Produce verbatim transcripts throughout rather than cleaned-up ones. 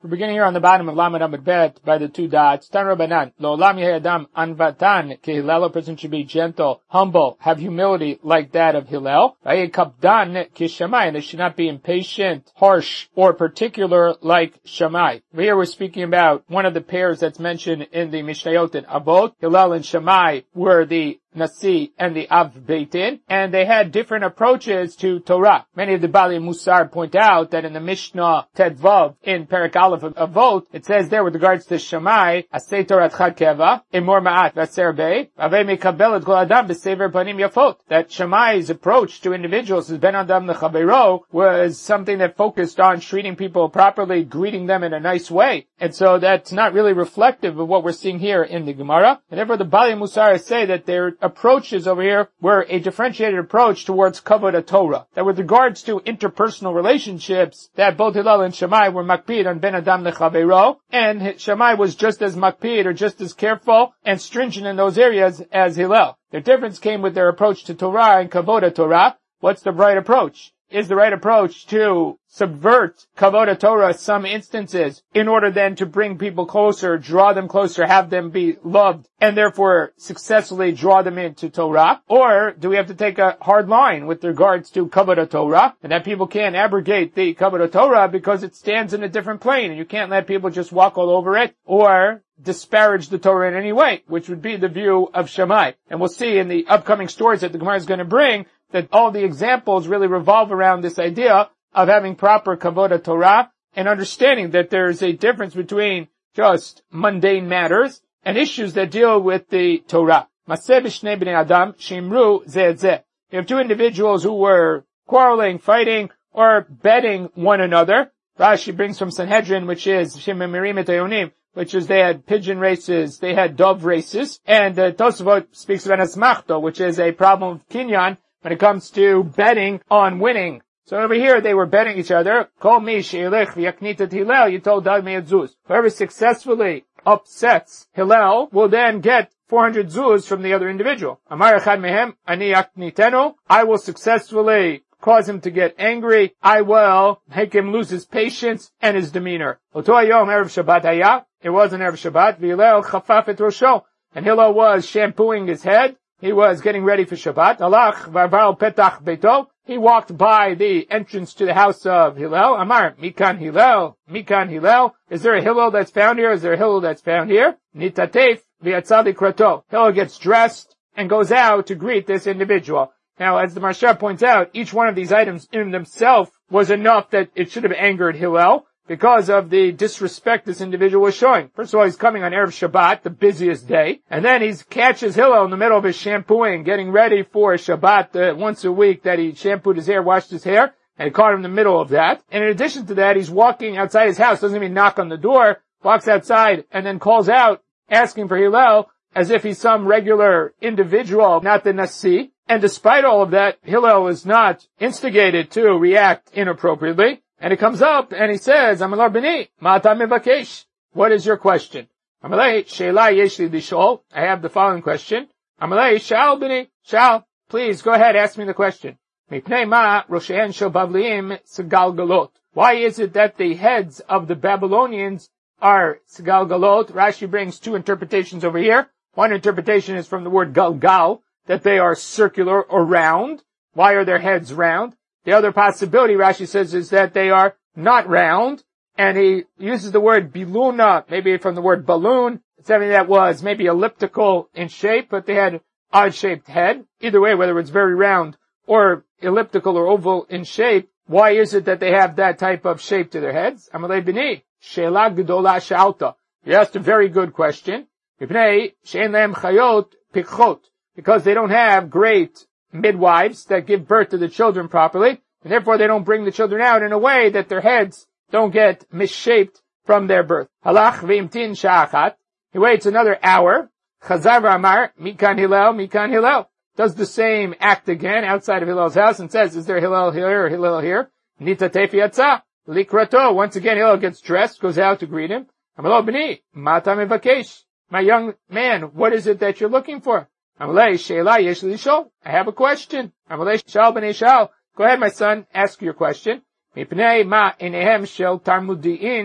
We're beginning here on the bottom of Lamed Amud Bet by the two dots. Tan Rabbanan, Lo Olam Yehei Adam Anvatan Ki Hillel. A person should be gentle, humble, have humility like that of Hillel. Vayei Kapdan Ki Shammai, and they should not be impatient, harsh, or particular like Shammai. Here we're speaking about one of the pairs that's mentioned in the Mishnayot in Avot. Hillel and Shammai were the Nasi and the Av Beitin, and they had different approaches to Torah. Many of the Bali Musar point out that in the Mishnah Tedvav in Perek Aleph of Avot, it says there with regards to Shammai, Asei Toratcha Keva, Imor Ma'at Vaser Bei, Avei Mekabel Et Kol Adam B'Sever Panim Yafot. That Shammai's approach to individuals as Ben Adam L'Chavero was something that focused on treating people properly, greeting them in a nice way. And so that's not really reflective of what we're seeing here in the Gemara. And therefore the Bali Musar say that their approaches over here were a differentiated approach towards Kavod Torah. That with regards to interpersonal relationships, that both Hillel and Shammai were makpid on Ben Adam Lechavero, and Shammai was just as makpid or just as careful and stringent in those areas as Hillel. Their difference came with their approach to Torah and Kavod Torah. What's the right approach? Is the right approach to subvert Kavod Torah some instances in order then to bring people closer, draw them closer, have them be loved, and therefore successfully draw them into Torah? Or do we have to take a hard line with regards to Kavod Torah, and that people can't abrogate the Kavod Torah because it stands in a different plane, and you can't let people just walk all over it, or disparage the Torah in any way, which would be the view of Shammai. And we'll see in the upcoming stories that the Gemara is going to bring that all the examples really revolve around this idea of having proper Kavod Torah and understanding that there is a difference between just mundane matters and issues that deal with the Torah. Maseh b'shnei bnei Adam shimru zeh zeh. You have two individuals who were quarreling, fighting, or betting one another. Rashi brings from Sanhedrin, which is Shememirim et Hayonim, which is they had pigeon races, they had dove races, and uh, Tosafot speaks about asmachto, which is a problem of kinyan when it comes to betting on winning. So over here they were betting each other. Kol mi she'ilech v'yaknit et Hillel yitol dag me'et zuz. Whoever successfully upsets Hillel will then get four hundred zuz from the other individual. Amar echad mehem ani yaknitenu. I will successfully cause him to get angry. I will make him lose his patience and his demeanor. Oto hayom erev Shabbat haya. It was an erev Shabbat. V'Hillel chafaf et rosho. And Hillel was shampooing his head. He was getting ready for Shabbat. Alach v'aval petach beito. He walked by the entrance to the house of Hillel. Amar, Mikan Hillel, Mikan Hillel. Is there a Hillel that's found here? Is there a Hillel that's found here? Nitatef v'yatzal likrato. Hillel gets dressed and goes out to greet this individual. Now, as the Maharsha points out, each one of these items in themselves was enough that it should have angered Hillel because of the disrespect this individual was showing. First of all, he's coming on Erev Shabbat, the busiest day, and then he catches Hillel in the middle of his shampooing, getting ready for Shabbat uh, once a week that he shampooed his hair, washed his hair, and he caught him in the middle of that. And in addition to that, he's walking outside his house, doesn't even knock on the door, walks outside, and then calls out, asking for Hillel, as if he's some regular individual, not the Nasi. And despite all of that, Hillel is not instigated to react inappropriately. And he comes up and he says, Amalar b'ni, ma'ata mevakesh. What is your question? Amalei, she'ela yesh li lishol. I have the following question. Amalei, sha'al b'ni, sha'al. Please, go ahead, ask me the question. Mipnei ma roshein shel bavliim segalgalot. Why is it that the heads of the Babylonians are segalgalot? Rashi brings two interpretations over here. One interpretation is from the word galgal, that they are circular or round. Why are their heads round? The other possibility, Rashi says, is that they are not round, and he uses the word biluna, maybe from the word balloon, something that was maybe elliptical in shape, but they had odd-shaped head. Either way, whether it's very round or elliptical or oval in shape, why is it that they have that type of shape to their heads? Amalei b'ni, she'ela gedola sha'alta. You asked a very good question. Mipnei she'en lehem chayot pikchot. Because they don't have great midwives that give birth to the children properly, and therefore they don't bring the children out in a way that their heads don't get misshaped from their birth. Halach v'imtin sha'achat. He waits another hour. Chazar v'amar, Mikan Hillel, Mikan Hillel. Does the same act again outside of Hillel's house and says, is there Hillel here or Hillel here? Nita tefi yatsa, likrato. Once again, Hillel gets dressed, goes out to greet him. Amalo b'ni, mata mevakesh. My young man, what is it that you're looking for? Amalei, she'ela yesh li lishol. I have a question. Amalei, shal b'nei shal. Go ahead, my son, ask your question. Mipnei ma enehem shel tarmudiin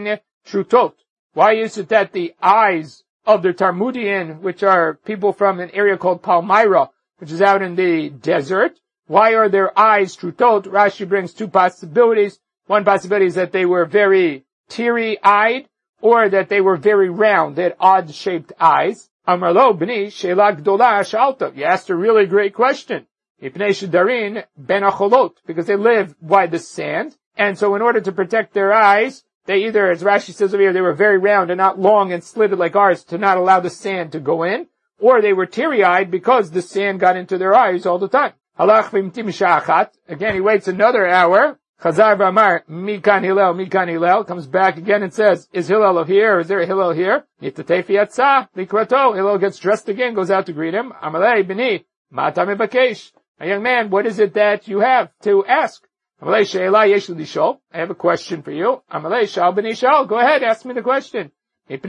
trutot? Why is it that the eyes of the Talmudian, which are people from an area called Palmyra, which is out in the desert, why are their eyes trutot? Rashi brings two possibilities. One possibility is that they were very teary-eyed, or that they were very round. They had odd-shaped eyes. Amar lo b'ni she'ela gdola shalta. You asked a really great question. Ipnei shedarin ben acholot, because they live by the sand, and so in order to protect their eyes, they either, as Rashi says over here, they were very round and not long and slitted like ours to not allow the sand to go in, or they were teary-eyed because the sand got into their eyes all the time. Halach v'imtim sha'achat. Again, he waits another hour. Chazar v'amar, mikan Hillel, mikan Hillel. Comes back again and says, is Hillel here? Is there a Hillel here? Nitatefi yatzah, likrato. Hillel gets dressed again, goes out to greet him. Amalei b'ni, mata mebakesh. A young man, what is it that you have to ask? Amalei she'ela yesh l'ishol. I have a question for you. Amalei shal b'ni shal. Go ahead, ask me the question. Why is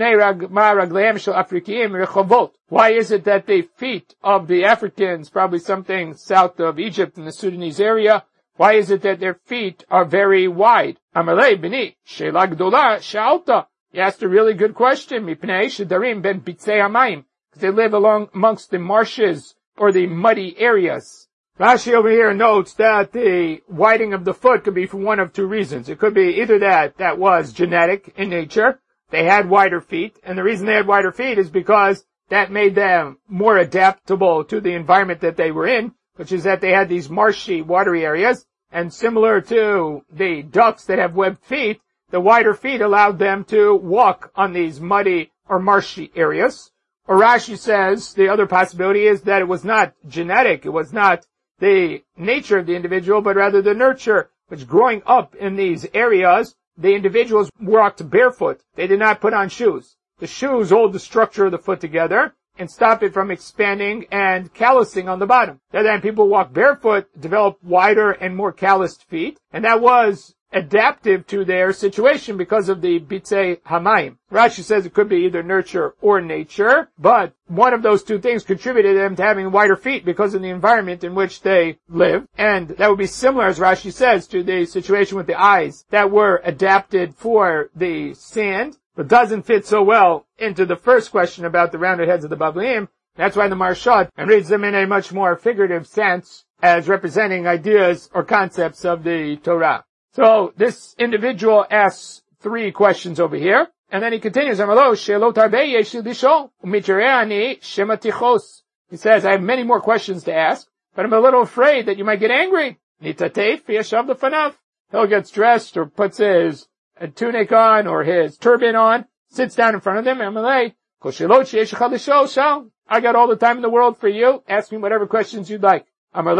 it that the feet of the Africans, probably something south of Egypt in the Sudanese area, why is it that their feet are very wide? Amalei b'ni, she'ela gdola sha'alta. You asked a really good question. Mipnei shedarim ben bitzei hamayim. Because they live along amongst the marshes or the muddy areas. Rashi over here notes that the widening of the foot could be for one of two reasons. It could be either that that was genetic in nature. They had wider feet, and the reason they had wider feet is because that made them more adaptable to the environment that they were in, which is that they had these marshy, watery areas, and similar to the ducks that have webbed feet, the wider feet allowed them to walk on these muddy or marshy areas. Or Rashi says the other possibility is that it was not genetic, it was not the nature of the individual, but rather the nurture, which growing up in these areas, the individuals walked barefoot. They did not put on shoes. The shoes hold the structure of the foot together and stop it from expanding and callousing on the bottom. Then people walk barefoot, develop wider and more calloused feet, and that was adaptive to their situation because of the bitzei hamayim. Rashi says it could be either nurture or nature, but one of those two things contributed to them to having wider feet because of the environment in which they live. And that would be similar, as Rashi says, to the situation with the eyes that were adapted for the sand, but doesn't fit so well into the first question about the rounded heads of the Bablim. That's why the Marsha and reads them in a much more figurative sense as representing ideas or concepts of the Torah. So this individual asks three questions over here, and then he continues, he says, I have many more questions to ask, but I'm a little afraid that you might get angry. He'll gets dressed or puts his tunic on or his turban on, sits down in front of them, I got all the time in the world for you. Ask me whatever questions you'd like.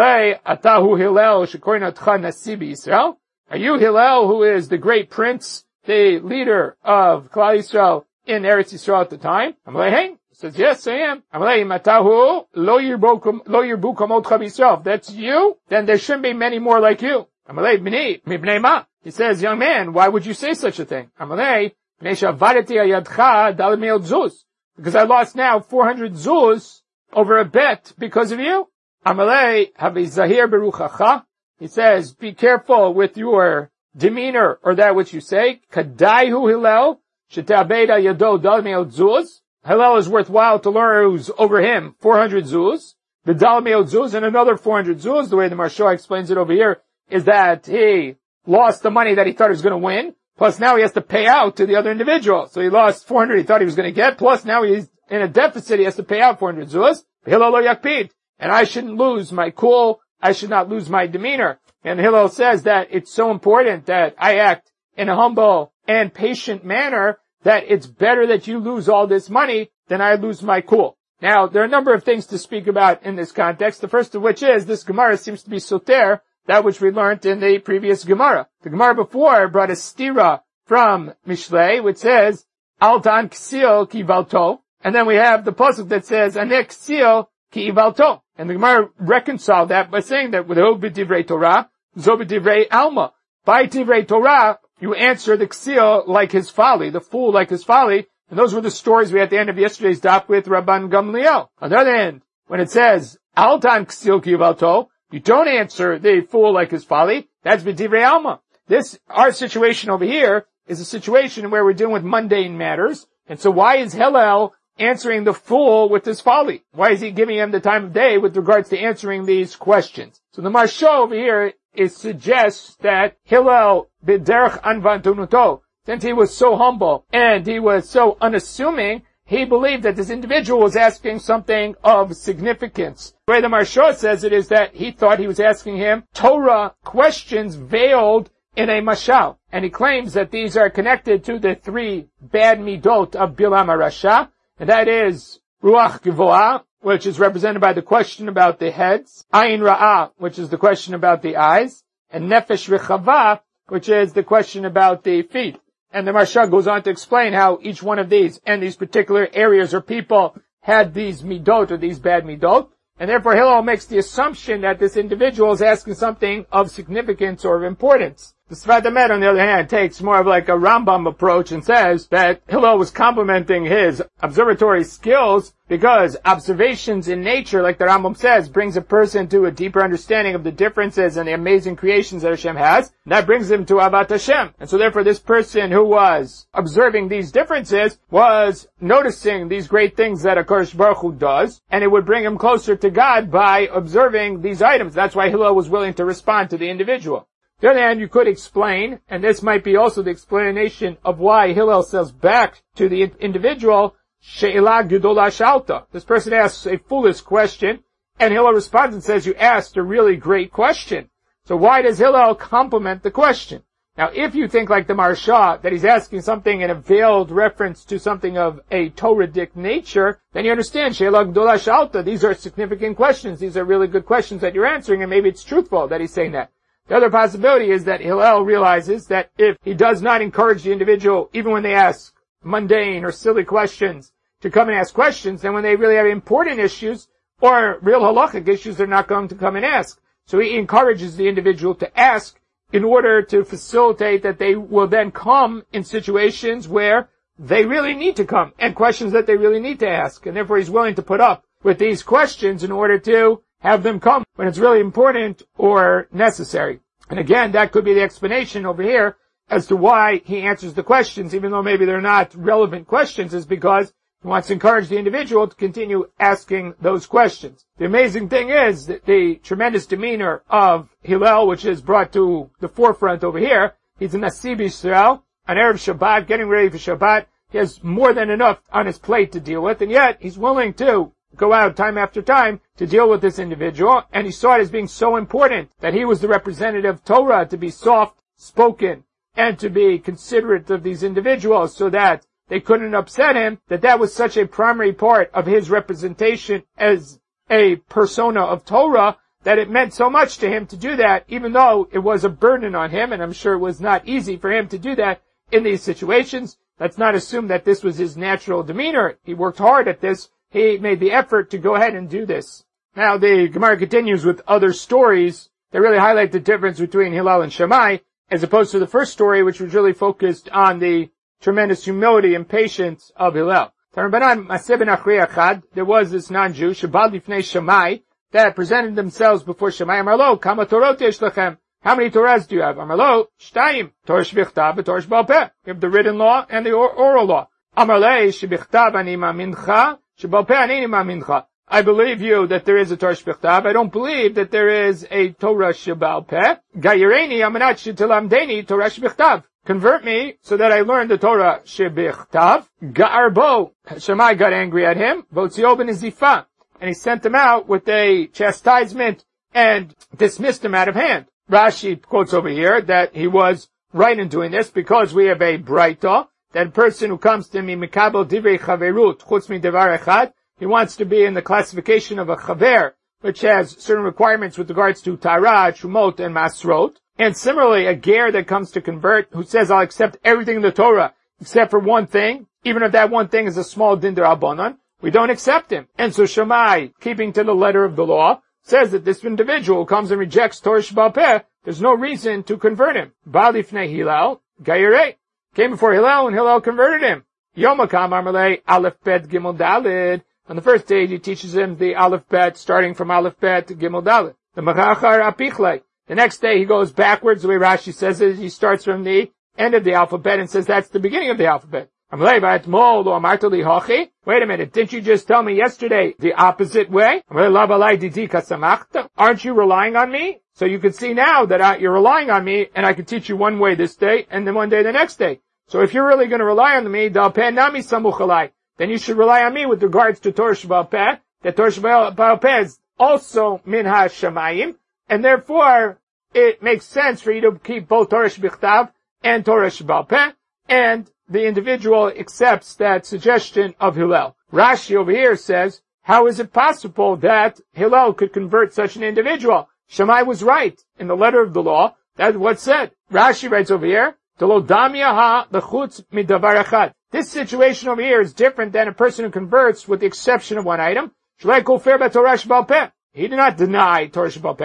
Are you Hillel, who is the great prince, the leader of Klal Yisrael in Eretz Yisrael at the time? Amalei, hey. He says, yes, I am. Amalei, matahu lo yirbu kamotcha b'Yisrael. If that's you, then there shouldn't be many more like you. Amalei, b'ni, mibnei ma. He says, young man, why would you say such a thing? Amalei, b'nei shavadeti ayadcha dal me'ot zuz. Because I lost now four hundred zuz over a bet because of you. Amalei, havi zahir beruchacha. He says, be careful with your demeanor or that which you say. Kadaihu Hillel, shetabeda yado dal me'ot zuz. Hillel is worthwhile to learn who's over him, four hundred zuz. The dal me'ot zuz and another four hundred zuz. The way the Marsha explains it over here is that he lost the money that he thought he was going to win. Plus now he has to pay out to the other individual. So he lost four hundred he thought he was going to get. Plus now he's in a deficit. He has to pay out four hundred zuz. Hillel lo yakpid. And I shouldn't lose my cool. I should not lose my demeanor. And Hillel says that it's so important that I act in a humble and patient manner that it's better that you lose all this money than I lose my cool. Now, there are a number of things to speak about in this context. The first of which is this Gemara seems to be soter, that which we learned in the previous Gemara. The Gemara before brought a stira from Mishlei, which says, Altan ksil ki valto. And then we have the pasuk that says, Anek ksil ki ivalto. And the Gemara reconciled that by saying that with Ho b'divrei Torah, Zo b'divrei Alma. By divrei Torah, you answer the ksil like his folly, the fool like his folly. And those were the stories we had at the end of yesterday's daf with Rabban Gamliel. On the other hand, when it says, Altan ksil ki ivalto, you don't answer the fool like his folly. That's b'divrei Alma. This, our situation over here is a situation where we're dealing with mundane matters. And so why is Hillel answering the fool with this folly? Why is he giving him the time of day with regards to answering these questions? So the Maharsha over here is suggests that Hillel b'derech anvantunuto, since he was so humble and he was so unassuming, he believed that this individual was asking something of significance. The way the Maharsha says it is that he thought he was asking him Torah questions veiled in a mashal. And he claims that these are connected to the three bad midot of Bilam HaRasha, and that is Ruach Gvoah, which is represented by the question about the heads, Ayin Ra'ah, which is the question about the eyes, and Nefesh Rechavah, which is the question about the feet. And the Maharsha goes on to explain how each one of these and these particular areas or people had these midot or these bad midot. And therefore Hillel makes the assumption that this individual is asking something of significance or of importance. The Sfat Emet, on the other hand, takes more of like a Rambam approach and says that Hillel was complimenting his observatory skills because observations in nature, like the Rambam says, brings a person to a deeper understanding of the differences and the amazing creations that Hashem has. And that brings him to Avat Hashem. And so therefore this person who was observing these differences was noticing these great things that HaKadosh Baruch Hu does, and it would bring him closer to God by observing these items. That's why Hillel was willing to respond to the individual. On the other hand, you could explain, and this might be also the explanation of why Hillel says back to the individual, She'elah Gedola Shalta. This person asks a foolish question, and Hillel responds and says, you asked a really great question. So why does Hillel compliment the question? Now, if you think like the Maharsha, that he's asking something in a veiled reference to something of a Toradic nature, then you understand, She'elah Gedola Shalta, these are significant questions, these are really good questions that you're answering, and maybe it's truthful that he's saying that. The other possibility is that Hillel realizes that if he does not encourage the individual, even when they ask mundane or silly questions, to come and ask questions, then when they really have important issues or real halachic issues, they're not going to come and ask. So he encourages the individual to ask in order to facilitate that they will then come in situations where they really need to come and questions that they really need to ask. And therefore he's willing to put up with these questions in order to have them come when it's really important or necessary. And again, that could be the explanation over here as to why he answers the questions, even though maybe they're not relevant questions, is because he wants to encourage the individual to continue asking those questions. The amazing thing is that the tremendous demeanor of Hillel, which is brought to the forefront over here, he's a Nasi B'Yisrael, on Erev Shabbat, getting ready for Shabbat. He has more than enough on his plate to deal with, and yet he's willing to go out time after time to deal with this individual, and he saw it as being so important that he was the representative of Torah, to be soft-spoken and to be considerate of these individuals so that they couldn't upset him, that that was such a primary part of his representation as a persona of Torah that it meant so much to him to do that, even though it was a burden on him, and I'm sure it was not easy for him to do that in these situations. Let's not assume that this was his natural demeanor. He worked hard at this. He made the effort to go ahead and do this. Now the Gemara continues with other stories that really highlight the difference between Hillel and Shammai, as opposed to the first story, which was really focused on the tremendous humility and patience of Hillel. There was this non-Jew, Shabad Lifnei Shammai, that presented themselves before Shammai. Amarlo, Kama Torot yesh lechem? How many Torahs do you have? Amarlo, Shtayim, Torah Shbichtav, Torah Shbal Peh. You have the written law and the oral law. Amarle, Shbichtav ani mamincha, Shbal Peh ani mamincha. I believe you that there is a Torah Shbichtav. I don't believe that there is a Torah Shebal Peh. Gayireni amanat shetilamdeni Torah Shbichtav. Convert me so that I learn the Torah Shebichtav. Ga'arbo. Shammai got angry at him. Votzio ben Zifa. And he sent him out with a chastisement and dismissed him out of hand. Rashi quotes over here that he was right in doing this because we have a braita, that person who comes to me, mikabel divrei chaverut, chutz mi devar echad, he wants to be in the classification of a chaver, which has certain requirements with regards to Torah, Shumot, and Masrot. And similarly, a ger that comes to convert, who says, I'll accept everything in the Torah, except for one thing, even if that one thing is a small din d'Rabbanan, we don't accept him. And so Shammai, keeping to the letter of the law, says that this individual who comes and rejects Torah Shebal Peh, there's no reason to convert him. Ba lifnei Hillel, Gayirei, came before Hillel, and Hillel converted him. Yom HaKam Amalei, Aleph Bet Gimel Dalid. On the first day, he teaches him the Aleph Bet, starting from Aleph Bet to Gimel Dalid. The Machachar Apichlei. The next day, he goes backwards, the way Rashi says it. He starts from the end of the alphabet and says that's the beginning of the alphabet. Wait a minute, didn't you just tell me yesterday the opposite way? Aren't you relying on me? So you can see now that I, you're relying on me, and I can teach you one way this day, and then one day the next day. So if you're really going to rely on me, then you should rely on me with regards to Torah Sheba'al Peh, that Torah Sheba'al Peh is also min ha-shamayim, and therefore it makes sense for you to keep both Torah Shebichtav and Torah Sheba'al Peh, and the individual accepts that suggestion of Hillel. Rashi over here says, how is it possible that Hillel could convert such an individual? Shammai was right. In the letter of the law, that's what's said. Rashi writes over here, this situation over here is different than a person who converts with the exception of one item. He did not deny Torah Sheba'al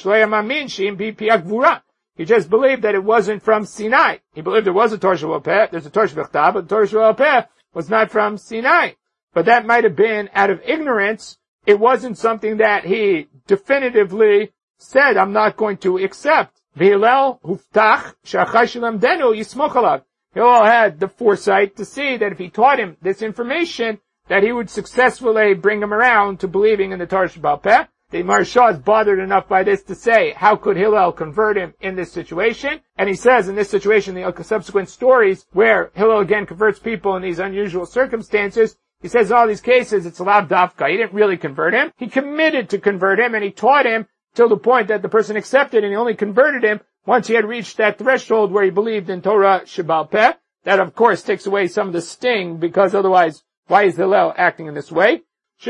Peh. He just believed that it wasn't from Sinai. He believed there was a Torah Sheba'al Peh, there's a Torah Shebichtav, but the Torah Sheba'al Peh was not from Sinai. But that might have been out of ignorance. It wasn't something that he definitively said, I'm not going to accept. Hillel huftach she'achar shelamdenu yismoch alav. Hillel had the foresight to see that if he taught him this information, that he would successfully bring him around to believing in the Torah Sheba'al Peh. The Maharsha is bothered enough by this to say, how could Hillel convert him in this situation? And he says in this situation, the subsequent stories where Hillel again converts people in these unusual circumstances, he says in all these cases, it's lav dafka. He didn't really convert him. He committed to convert him, and he taught him till the point that the person accepted, and he only converted him once he had reached that threshold where he believed in Torah Sheba'al Peh. That, of course, takes away some of the sting, because otherwise, why is Hillel acting in this way?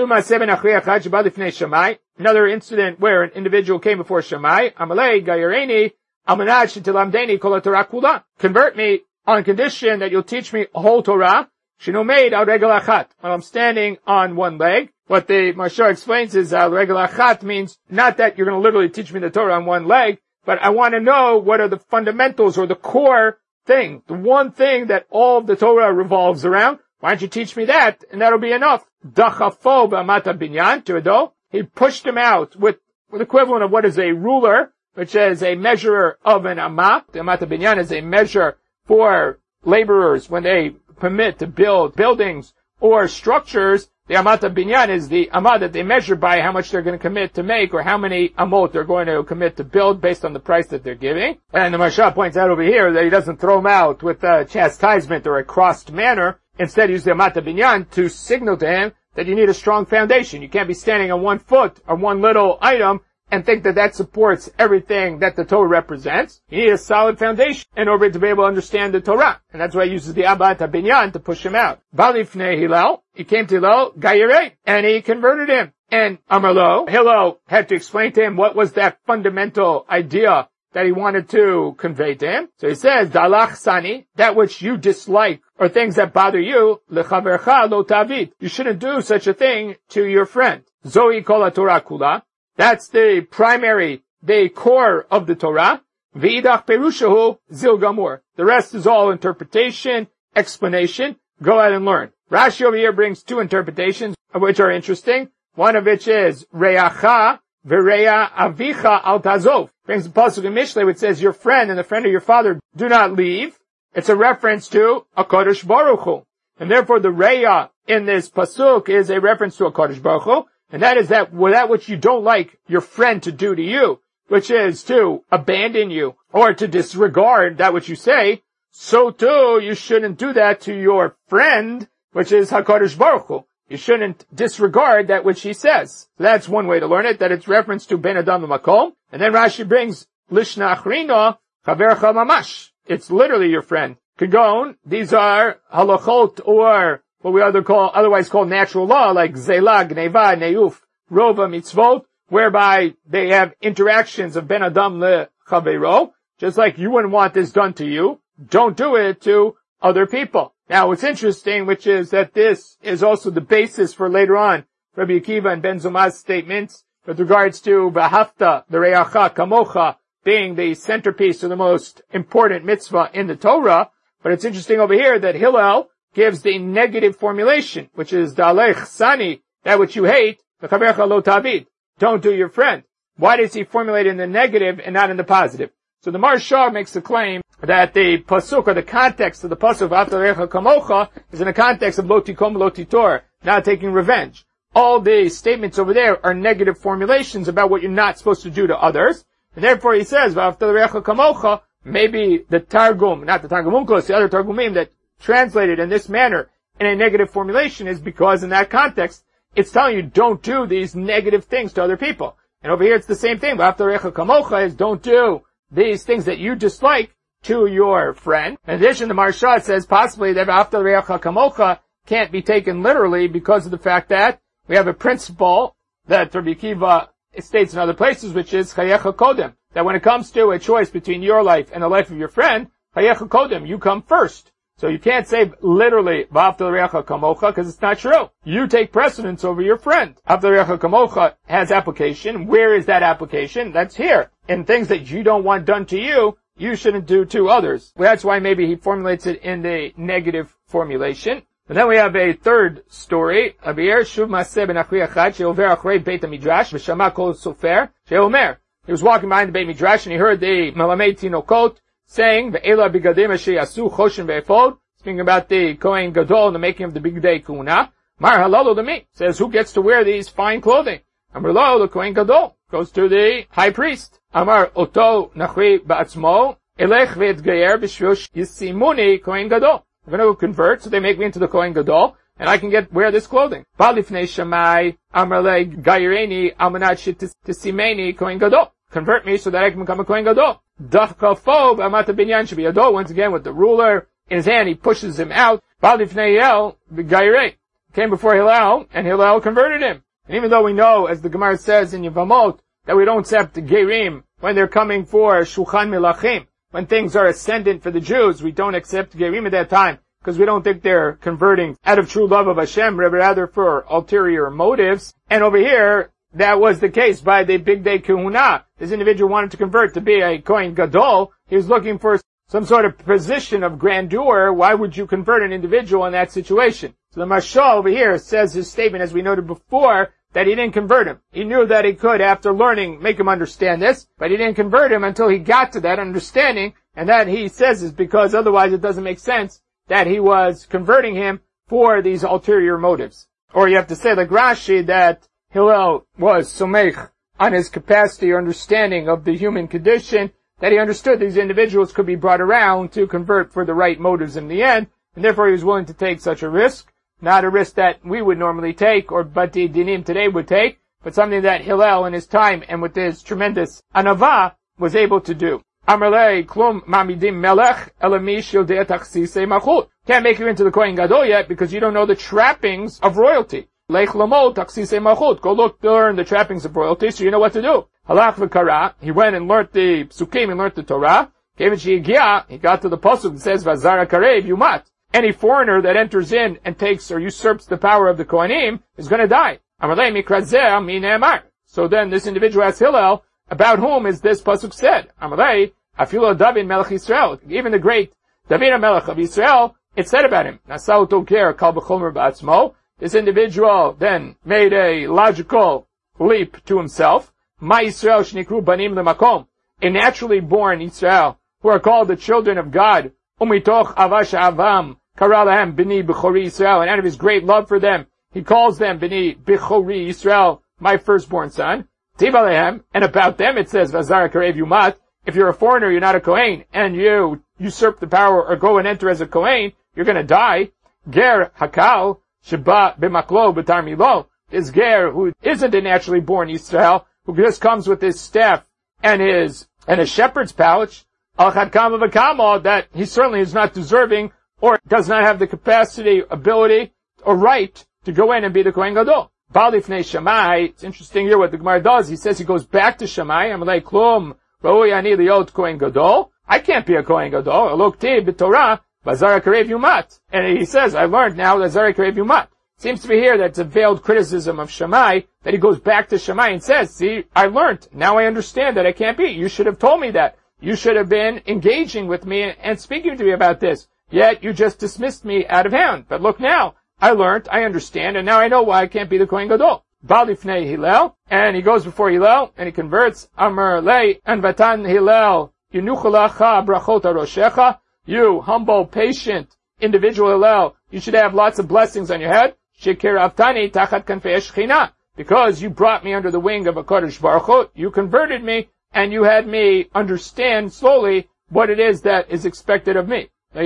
Another incident where an individual came before Shammai, Amalei Gayareni, Amanach Tilamdeni Kol Torah Kula. Convert me on condition that you'll teach me a whole Torah. Shino made al regel achat. While I'm standing on one leg. What the Maharsha explains is al regel achat means not that you're going to literally teach me the Torah on one leg, but I want to know what are the fundamentals or the core thing, the one thing that all of the Torah revolves around. Why don't you teach me that, and that'll be enough. Dachafo b'amata binyan teredo. He pushed him out with, with equivalent of what is a ruler, which is a measurer of an amah. The amata binyan is a measure for laborers when they permit to build buildings or structures. The amata binyan is the amah that they measure by how much they're going to commit to make, or how many amot they're going to commit to build based on the price that they're giving. And the Maharsha points out over here that he doesn't throw him out with a chastisement or a crossed manner. Instead, use the amata binyan to signal to him that you need a strong foundation. You can't be standing on one foot or one little item and think that that supports everything that the Torah represents. You need a solid foundation in order to be able to understand the Torah. And that's why he uses the amata binyan to push him out. Balifnei Hillel, he came to Hillel, Gayirei, and he converted him. And Amarlo, Hillel had to explain to him what was that fundamental idea that he wanted to convey to him. So he says, Dalach Sani, that which you dislike, or things that bother you, Lechavercha lo tavid. You shouldn't do such a thing to your friend. Zohi kol Torah kula. That's the primary, the core of the Torah. V'idach perushahu zil gamur. The rest is all interpretation, explanation. Go ahead and learn. Rashi over here brings two interpretations, of which are interesting. One of which is Reacha V'reya avicha al tazov. Brings the pasuk in Mishlei which says, your friend and the friend of your father do not leave. It's a reference to HaKadosh Baruch Hu. And therefore the reya in this pasuk is a reference to HaKadosh Baruch Hu. And that is that, that which you don't like your friend to do to you, which is to abandon you or to disregard that which you say, so too you shouldn't do that to your friend, which is HaKadosh Baruch Hu. You shouldn't disregard that which he says. So that's one way to learn it, that it's reference to Ben Adam Makom. And then Rashi brings Lishna Achrino Chavercha Mamash. It's literally your friend. Kagon, these are halachot, or what we other call, otherwise call natural law, like Zela, Gneva, Neuf, Rova, Mitzvot, whereby they have interactions of Ben Adam Le Chavero. Just like you wouldn't want this done to you, don't do it to other people. Now, what's interesting, which is that this is also the basis for later on Rabbi Akiva and Ben Zomah's statements with regards to V'hafta, the Reacha, Kamocha, being the centerpiece or the most important mitzvah in the Torah. But it's interesting over here that Hillel gives the negative formulation, which is Dalech Sani, that which you hate, L'chavercha lo tavid, don't do your friend. Why does he formulate in the negative and not in the positive? So the Maharsha makes the claim that the pasuk, or the context of the pasuk, V'ahavta kamocha, is in the context of lo tikom lo titor, not taking revenge. All the statements over there are negative formulations about what you're not supposed to do to others. And therefore he says, V'ahavta kamocha, maybe the Targum, not the Targum Onkelos, the other Targumim that translated in this manner in a negative formulation is because in that context, it's telling you don't do these negative things to other people. And over here it's the same thing. V'ahavta kamocha is don't do these things that you dislike to your friend. In addition, the Maharsha says possibly that V'ahavta kamocha can't be taken literally because of the fact that we have a principle that Rabbi Akiva states in other places, which is chayecha kodem, that when it comes to a choice between your life and the life of your friend, chayecha kodem, you come first. So you can't say literally V'ahavta l'reacha kamocha because it's not true. You take precedence over your friend. V'ahavta l'reacha kamocha has application. Where is that application? That's here. In things that you don't want done to you, you shouldn't do to others. Well, that's why maybe he formulates it in the negative formulation. And then we have a third story. He was walking behind the Beit Midrash and he heard the Melamed Tinokot saying, speaking about the Kohen Gadol and the making of the Big Day Kuna. Mar halalo to me. Says, who gets to wear these fine clothing? Amar lo, the Kohen Gadol. Goes to the high priest. Amar oto nachri ba'atzmo. Elech ve'etgayer b'shvil yisimuni Kohen Gadol. I'm going to convert, so they make me into the Kohen Gadol, and I can get wear this clothing. Balifnei Shammai Amar le gayreni almanat shetisimeni Kohen Gadol. Convert me so that I can become a Kohen Gadol. Dafka fob amata binyan shebiyado. Once again with the ruler in his hand, he pushes him out. Balifnei Hillel gayrei came before Hillel, and Hillel converted him. And even though we know, as the Gemara says in Yevamot, that we don't accept Gerim when they're coming for Shulchan Melachim, when things are ascendant for the Jews, we don't accept Gerim at that time, because we don't think they're converting out of true love of Hashem, rather for ulterior motives. And over here, that was the case by the Big Day Kahuna. This individual wanted to convert to be a Kohen Gadol. He was looking for some sort of position of grandeur. Why would you convert an individual in that situation? So the Maharsha over here says his statement, as we noted before, that he didn't convert him. He knew that he could, after learning, make him understand this, but he didn't convert him until he got to that understanding, and that he says is because otherwise it doesn't make sense that he was converting him for these ulterior motives. Or you have to say, like Rashi, that Hillel was somech on his capacity or understanding of the human condition, that he understood these individuals could be brought around to convert for the right motives in the end, and therefore he was willing to take such a risk. Not a risk that we would normally take, or Bati Dinim today would take, but something that Hillel in his time and with his tremendous anava was able to do. Amarle klum mamidim melech elamish yodei tachsisei malchut. Can't make you into the Kohen Gadol yet because you don't know the trappings of royalty. Lech lamot tachsisei malchut. Go look, learn the trappings of royalty so you know what to do. Halach v'kara. He went and learned the psukim and learned the Torah. Kevin she'egia. He got to the pasuk that says vazara karev yumat. Any foreigner that enters in and takes or usurps the power of the Kohanim is going to die. So then this individual asks Hillel, about whom is this pasuk said? David Melech Yisrael. Even the great David Melech of Yisrael, it said about him. This individual then made a logical leap to himself. A naturally born Yisrael, who are called the children of God. Umitoch avash avam. Karalahem Bini Bechori Yisrael, and out of his great love for them, he calls them Bini Bechori Yisrael, my firstborn son. Tivalehem, and about them it says, Vazara Karev Yumat, if you're a foreigner, you're not a Kohen, and you usurp the power or go and enter as a Kohen, you're gonna die. Ger Hakal, Sheba B'maklo B'tar Milo, is Ger, who isn't a naturally born Yisrael, who just comes with his staff and his, and his shepherd's pouch, Al-Chad Kama V'Kama, that he certainly is not deserving or does not have the capacity, ability, or right to go in and be the Kohen Gadol. Balifnei Shammai, it's interesting here what the Gemara does. He says he goes back to Shammai, Amalei Klum, Ra'ui Ani Liot Kohen Gadol. I can't be a Kohen Gadol. Elokti b'Torah, Bazara Karev Yumat. And he says, I learned now Bazara Karev Yumat. Seems to be here that's a veiled criticism of Shammai, that he goes back to Shammai and says, see, I learned. Now I understand that I can't be. You should have told me that. You should have been engaging with me and speaking to me about this. Yet you just dismissed me out of hand. But look now, I learned, I understand, and now I know why I can't be the Kohen Gadol. Balifnei Hillel, and he goes before Hillel, and he converts. Amar lei anvatan Hillel Yenuchalacha brachot aroshecha. You humble, patient individual Hillel, you should have lots of blessings on your head. Shekir avtani tachat kanfei Shechina. Because you brought me under the wing of a Kodesh Baruch Hu, you converted me, and you had me understand slowly what it is that is expected of me. At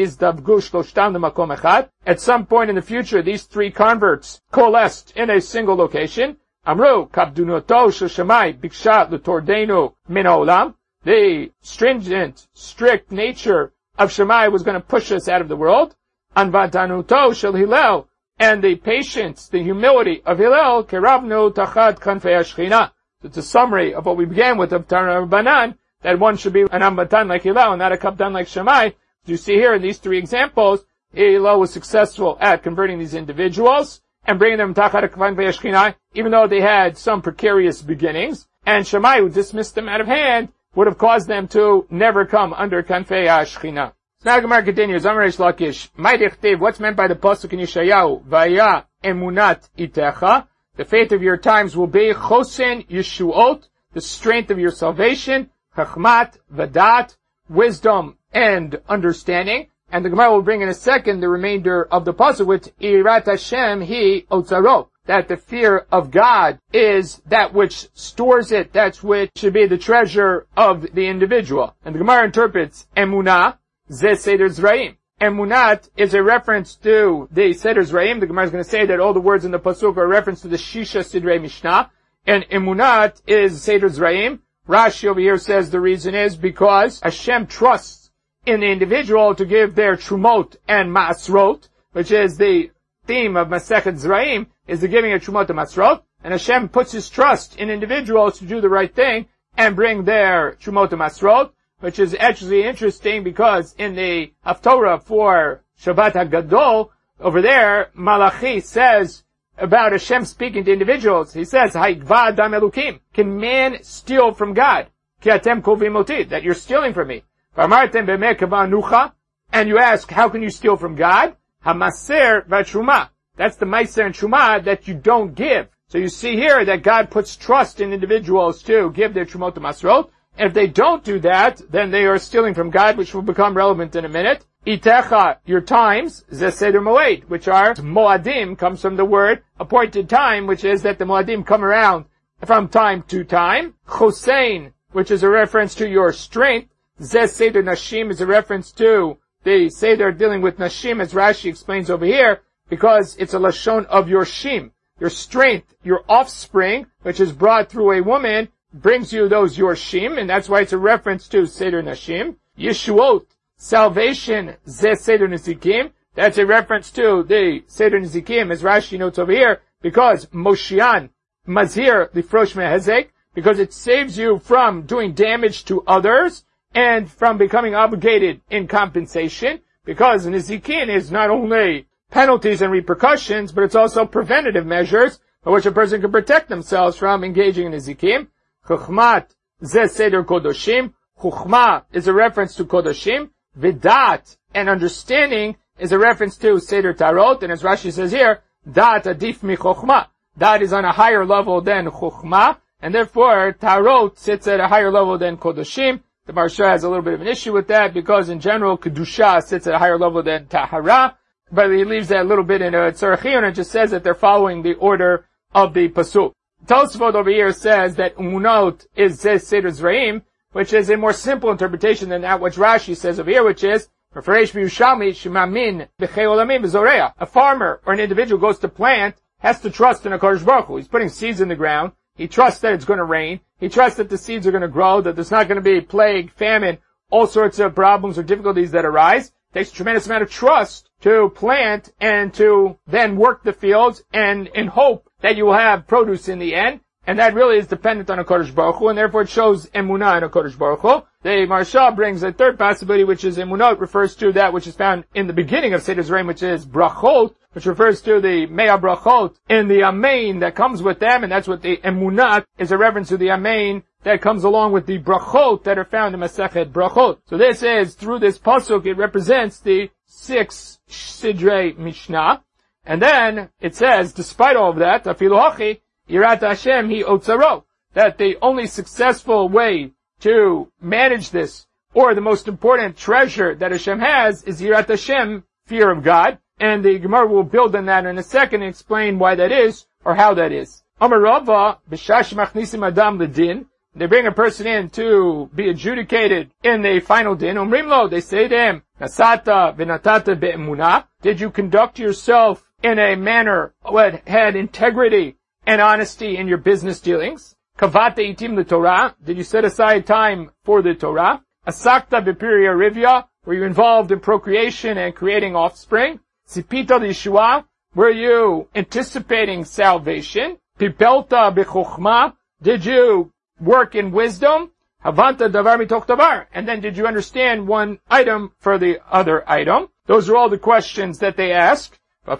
some point in the future, these three converts coalesced in a single location. Amru, kabdunoto sheshamai biksha l'tordenu min haolam. The stringent, strict nature of Shammai was going to push us out of the world. Anvatanuto shel Hillel. And the patience, the humility of Hillel, keravnu tachat kanfei Shechina. It's a summary of what we began with of Tanna Rabbanan, that one should be an Ambatan like Hillel and not a Kapdan like Shammai. You see here in these three examples, Hillel was successful at converting these individuals and bringing them tachat kanfei Shechina, even though they had some precarious beginnings. And Shammai, who dismissed them out of hand, would have caused them to never come under kanfei Shechina. Now Gemara continues, Amar Reish Lakish, Ma'idechtiv, what's meant by the pasuk in Yeshayahu? Vaya emunat itecha, the faith of your times will be chosen yeshuot, the strength of your salvation, chachmat, vadat, wisdom and understanding. And the Gemara will bring in a second the remainder of the pasuk with Irat Hashem hi otzaro, that the fear of God is that which stores it, that's which should be the treasure of the individual. And the Gemara interprets emunah, Ze Seder Zraim. Emunat is a reference to the Seder Zraim. The Gemara is going to say that all the words in the Pasuk are a reference to the Shisha Sidrei Mishnah. And Emunat is Seder Zraim. Rashi over here says the reason is because Hashem trusts in the individual to give their Trumot and Ma'asrot, which is the theme of Masechet Zraim, is the giving of Trumot and Ma'asrot. And Hashem puts His trust in individuals to do the right thing and bring their Trumot and Ma'asrot, which is actually interesting because in the Haftorah for Shabbat HaGadol, over there, Malachi says about Hashem speaking to individuals, he says, Ha'ikva adam elukim, can man steal from God? Ki atem kovim oti, that you're stealing from me. V'amartem b'meh kava nucha, and you ask, how can you steal from God? Hamaser v'truma, that's the Meiser and Truma that you don't give. So you see here that God puts trust in individuals to give their Trumot and Masrot. And if they don't do that, then they are stealing from God, which will become relevant in a minute. Itecha, your times, ze seder moed, which are moadim, comes from the word appointed time, which is that the moadim come around from time to time. Chosein, which is a reference to your strength. Ze seder nashim is a reference to the seder dealing with nashim, as Rashi explains over here, because it's a lashon of your shim, your strength, your offspring, which is brought through a woman, brings you those Yorshim, and that's why it's a reference to Seder Nashim. Yeshuot, salvation, Ze Seder Nizikim, that's a reference to the Seder Nizikim, as Rashi notes over here, because Moshian, Mazir, Lifrosh Mehezek, because it saves you from doing damage to others, and from becoming obligated in compensation, because Nizikin is not only penalties and repercussions, but it's also preventative measures, by which a person can protect themselves from engaging in Nizikim. Chochmat, ze seder kodoshim. Chochma is a reference to kodoshim. Vidat, and understanding, is a reference to seder tarot. And as Rashi says here, dat adif mi chochma. Dat is on a higher level than chochma, and therefore tarot sits at a higher level than kodoshim. The Maharsha has a little bit of an issue with that, because in general, kedusha sits at a higher level than tahara. But he leaves that a little bit in a tzarechiyun and just says that they're following the order of the pasuk. Tosfot over here says that umunot is Ze Seder Zraim, which is a more simple interpretation than that which Rashi says over here, which is, a farmer or an individual goes to plant, has to trust in a Kodesh Baruch Hu. He's putting seeds in the ground. He trusts that it's going to rain. He trusts that the seeds are going to grow, that there's not going to be plague, famine, all sorts of problems or difficulties that arise. It takes a tremendous amount of trust to plant and to then work the fields and in hope that you will have produce in the end. And that really is dependent on a Kodesh Baruch Hu, and therefore it shows emunah in a Kodesh Baruch Hu. The Maharsha brings a third possibility, which is emunah. It refers to that which is found in the beginning of Seder Zraim, which is brachot, which refers to the mea brachot in the amein that comes with them, and that's what the emunah is, a reference to the amein that comes along with the brachot that are found in Masechet Brachot. So this is, through this pasuk, it represents the six Sidrei Mishnah. And then it says, despite all of that, afilu hachi, Yirat Hashem hi otzaro, that the only successful way to manage this, or the most important treasure that Hashem has is Yirat Hashem, fear of God. And the Gemara will build on that in a second and explain why that is, or how that is. Amar Rava, b'shash machnisim adam l'din. They bring a person in to be adjudicated in the final din. Umrim lo, they say to him, Nasata v'natata be'emunah. Did you conduct yourself in a manner that had integrity and honesty in your business dealings? Kavata itim the Torah. Did you set aside time for the Torah? Asakta b'pirya rivya. Were you involved in procreation and creating offspring? Sipita l'yeshua. Were you anticipating salvation? Pipelta b'chokhmah. Did you work in wisdom? Havanta davar mitoch davar. And then did you understand one item for the other item? Those are all the questions that they ask.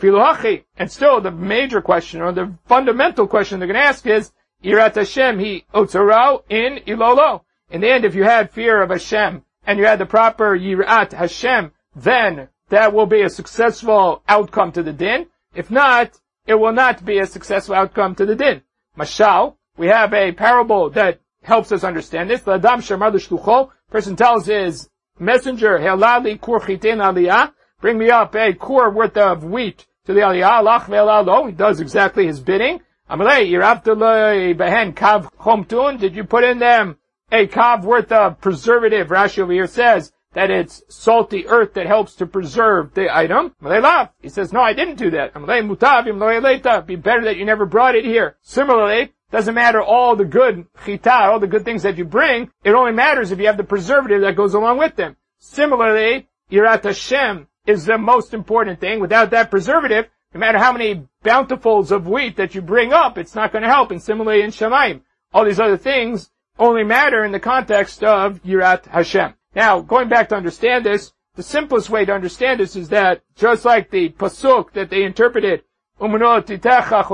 And still the major question, or the fundamental question they're going to ask is, Yirat Hashem hi otzaro in ilolo. In the end, if you had fear of Hashem, and you had the proper Yirat Hashem, then that will be a successful outcome to the din. If not, it will not be a successful outcome to the din. Mashal, we have a parable that helps us understand this. The Adam Shamar l'shlucho, person tells his messenger, Helali kur chitein aliyah, bring me up a kur worth of wheat to the aliyah, lach ve'elalo. He does exactly his bidding. Amalei, yiravtulei behen kav chomtun. Did you put in them a kav worth of preservative? Rashi over here says that it's salty earth that helps to preserve the item. Amalei lav. He says, no, I didn't do that. Amalei mutav im lo eleta. Be better that you never brought it here. Similarly, doesn't matter all the good chita, all the good things that you bring. It only matters if you have the preservative that goes along with them. Similarly, Yirat Hashem is the most important thing. Without that preservative, no matter how many bountifuls of wheat that you bring up, it's not going to help. And similarly in Shamayim, all these other things only matter in the context of Yirat Hashem. Now, going back to understand this, the simplest way to understand this is that just like the pasuk that they interpreted, deals with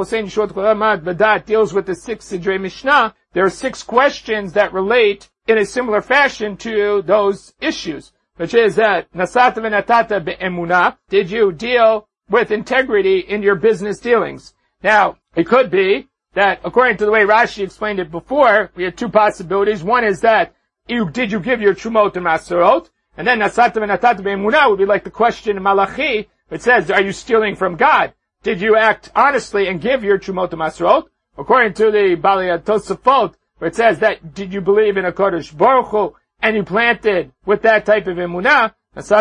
the six Sidrei Mishnah, there are six questions that relate in a similar fashion to those issues, which is that Nasata v'natata be'emunah, did you deal with integrity in your business dealings? Now, it could be that, according to the way Rashi explained it before, we had two possibilities. One is that you, did you give your Trumot and Maserot? And then Nasata v'natata be'emunah would be like the question in Malachi, which says, are you stealing from God? Did you act honestly and give your Trumot and Maserot? According to the Bali Tosafot, where it says that, did you believe in a Kodesh Baruch Hu, and you planted with that type of emunah,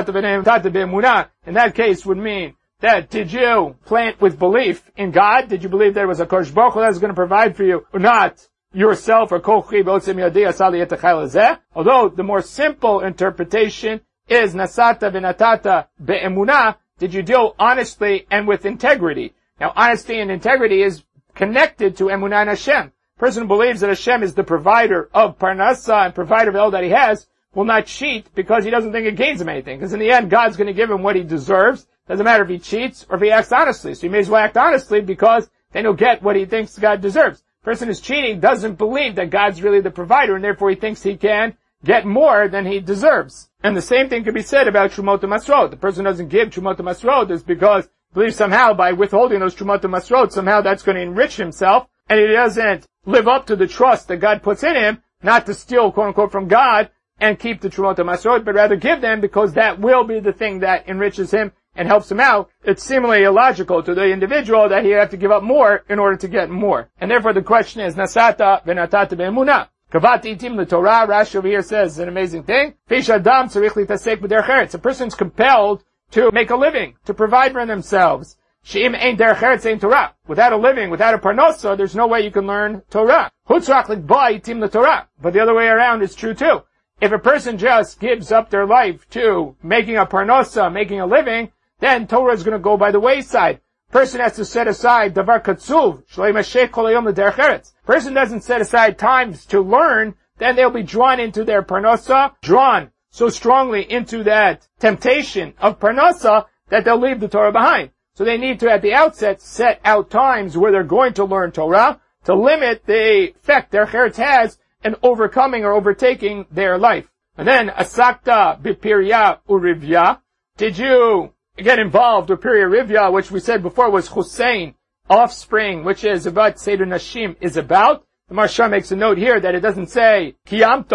in that case would mean that did you plant with belief in God? Did you believe there was a Kodesh Baruch Hu that was going to provide for you, or not yourself, or kochi b'otzem yadi asali etachal hazeh? Although the more simple interpretation is nasata v'natata be'emunah, did you deal honestly and with integrity? Now, honesty and integrity is connected to emunah and Hashem. A person who believes that Hashem is the provider of parnasa and provider of all that he has will not cheat because he doesn't think it gains him anything. Because in the end, God's going to give him what he deserves. Doesn't matter if he cheats or if he acts honestly. So he may as well act honestly because then he'll get what he thinks God deserves. A person who's cheating doesn't believe that God's really the provider, and therefore he thinks he can get more than he deserves. And the same thing can be said about Trumot and Masrot. The person who doesn't give Trumot and Masrot is because he believes somehow by withholding those Trumot and Masrot, somehow that's going to enrich himself, and he doesn't live up to the trust that God puts in him, not to steal, quote unquote, from God and keep the Trumot and Masrot, but rather give them because that will be the thing that enriches him and helps him out. It's seemingly illogical to the individual that he have to give up more in order to get more. And therefore the question is, Nasata v'natata be'emunah. Kavati itim the Torah, Rashi over here says an amazing thing. Fish adam tzarich litasek b'derech eretz. A person's compelled to make a living, to provide for themselves. She'im ein derech eretz ein Torah. Without a living, without a parnosa, there's no way you can learn Torah. Hutzrach likba itim the Torah. But the other way around is true too. If a person just gives up their life to making a parnosa, making a living, then Torah is going to go by the wayside. Person has to set aside davar katsuv, shlo yimashech kol hayom l'derech eretz. Person doesn't set aside times to learn, then they'll be drawn into their parnasa, drawn so strongly into that temptation of parnasa that they'll leave the Torah behind. So they need to, at the outset, set out times where they're going to learn Torah to limit the effect derech eretz has in overcoming or overtaking their life. And then, asakta b'pirya urivya. Did you get involved with Pirya Rivya, which we said before was Hussein, offspring, which is about Seder Nashim, is about. The Maharsha makes a note here that it doesn't say Kiyamto.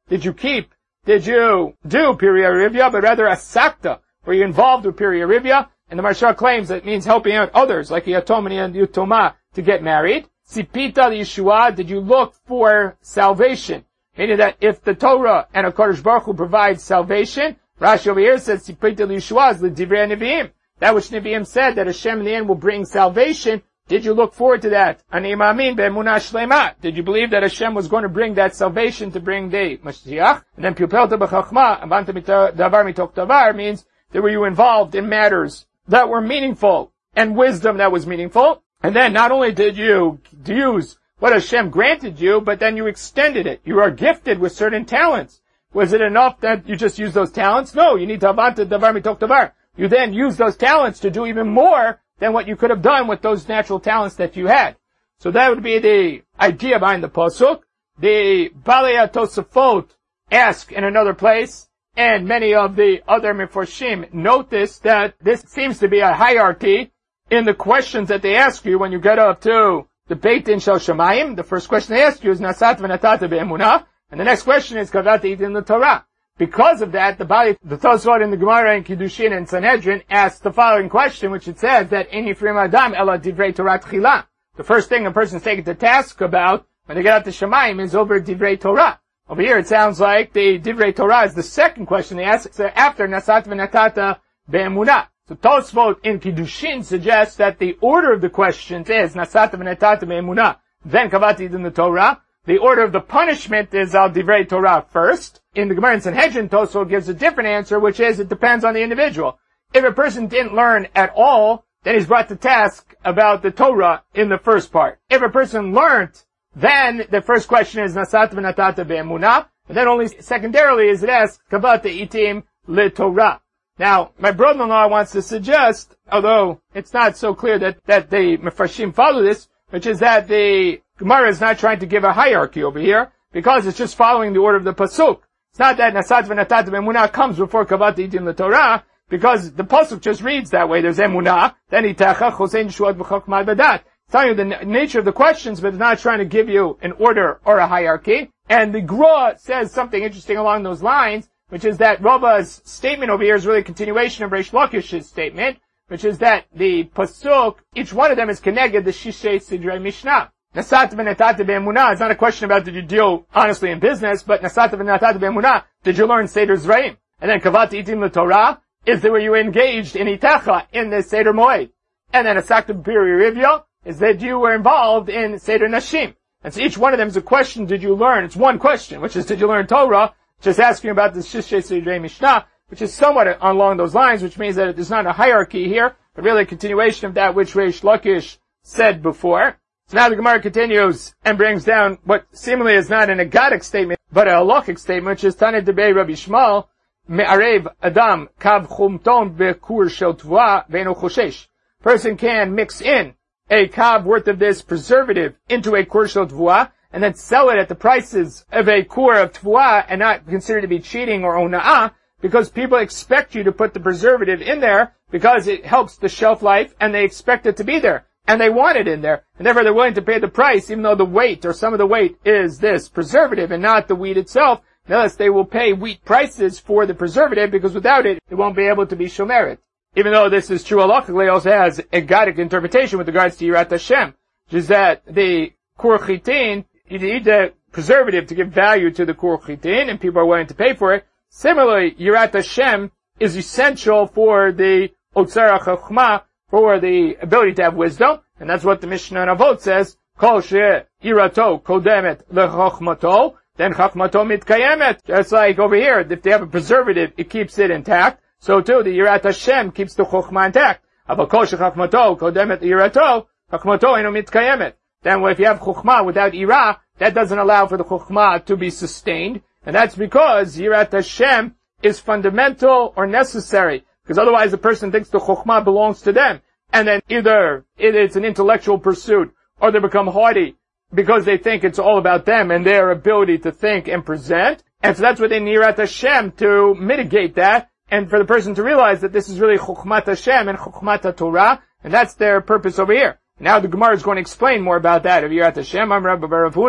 did you keep, did you do Pirya Rivya, but rather a sakta, were you involved with Pirya Rivya? And the Maharsha claims that it means helping out others, like Yatomani and Yutoma, to get married. Sipita the Yeshua, did you look for salvation? Meaning that if the Torah and HaKadosh Baruch Hu provides salvation, Rashi over here says, Sipita the Yeshua is the Divrei Nevi'im. That which Nevi'im said, that Hashem in the end will bring salvation. Did you look forward to that? Ani ma'amin be'emunah shlema. Did you believe that Hashem was going to bring that salvation to bring the Mashiach? And then pupelta b'chachma, avanta davar mitok davar, means that were you involved in matters that were meaningful and wisdom that was meaningful. And then not only did you use what Hashem granted you, but then you extended it. You are gifted with certain talents. Was it enough that you just use those talents? No, you need to avanta davar mitok davar. You then use those talents to do even more than what you could have done with those natural talents that you had. So that would be the idea behind the pasuk. The Balei Tosafot ask in another place, and many of the other Meforshim notice that this seems to be a hierarchy in the questions that they ask you when you get up to the Beit Din Shel Shamayim. The first question they ask you is Nasat v'natata be'emunah, and the next question is Kavata Idin the Torah. Because of that, the Bali, the Tosfot in the Gemara and Kiddushin and Sanhedrin asks the following question, which it says that Ein Yifrim Adam Ela Divrei Torah Tchila. The first thing a person is taken to task about when they get out to Shamayim is over Divrei Torah. Over here, it sounds like the Divrei Torah is the second question they ask after Nasat v'natata be'emunah. So Tosfot in Kiddushin suggests that the order of the questions is Nasat v'natata be'emunah, then Kavati in the Torah. The order of the punishment is Al Divrei Torah first. In the Gemara and Sanhedrin, Tosfot gives a different answer, which is it depends on the individual. If a person didn't learn at all, then he's brought to task about the Torah in the first part. If a person learned, then the first question is Nasat v'natata be'emunah, and then only secondarily is it asked Kavata itim le Torah. Now, my brother-in-law wants to suggest, although it's not so clear that, that the Mefarshim follow this, which is that the Gemara is not trying to give a hierarchy over here, because it's just following the order of the Pasuk. It's not that Nasat v'natata be'emunah comes before Kavata itim le Torah, because the Pasuk just reads that way. There's Emunah, then Itacha, Chosein Shuat v'chokmah v'dat. It's telling you the n- nature of the questions, but it's not trying to give you an order or a hierarchy. And the Gra says something interesting along those lines, which is that Rava's statement over here is really a continuation of Reish Lakish's statement, which is that the Pasuk, each one of them is connected the Shishay Sidrei Mishnah. Nasat v'natata be'emunah is not a question about did you deal honestly in business, but Nasat v'natata be'emunah, did you learn Seder Zraim? And then Kavat itim le Torah, is that were you engaged in Itacha, in the Seder Moed? And then Asakta B'Piri Rivya, is that you were involved in Seder Nashim. And so each one of them is a question, did you learn? It's one question, which is did you learn Torah? Just asking about the Shishay Sidrei Mishnah, which is somewhat along those lines, which means that there's not a hierarchy here, but really a continuation of that which Reish Lakish said before. So now the Gemara continues and brings down what seemingly is not an agadic statement, but a halachic statement, which is Tanei Debei Rabbi Shmuel, Me'arev Adam Kav Chumton Be'kur Shel Tvua Ve'eno Choshesh. Person can mix in a kav worth of this preservative into a kur shel tvua, and then sell it at the prices of a kur of tvua, and not consider it to be cheating or ona'ah, because people expect you to put the preservative in there because it helps the shelf life, and they expect it to be there. And they want it in there, and therefore they're willing to pay the price, even though the weight, or some of the weight, is this preservative and not the wheat itself. Nevertheless, they will pay wheat prices for the preservative, because without it, it won't be able to be shomeret. Even though this is true halachically, it also has a Gadic interpretation with regards to Yirat Hashem, which is that the kur chitin, you need the preservative to give value to the kur chitin, and people are willing to pay for it. Similarly, Yirat Hashem is essential for the Otzar HaChochmah, for the ability to have wisdom, and that's what the Mishnah in Avot says, Kol she Yirato kodemet lechochmato, then chachmato mitkayemet. Just like over here, if they have a preservative, it keeps it intact. So too, the Yirat Hashem keeps the chochmah intact. But kol she chachmato kodemet Yirato, chachmato eno mitkayemet. Then if you have chochmah without Yirah, that doesn't allow for the chochmah to be sustained, and that's because Yirat Hashem is fundamental or necessary. Because otherwise the person thinks the chokhmah belongs to them. And then either it is an intellectual pursuit, or they become haughty because they think it's all about them and their ability to think and present. And so that's what they need Yirat Hashem to mitigate that, and for the person to realize that this is really chokhmat Hashem and chokhmat Torah, and that's their purpose over here. Now the Gemara is going to explain more about that of Yirat Hashem. I'm Rabbi Baravuna,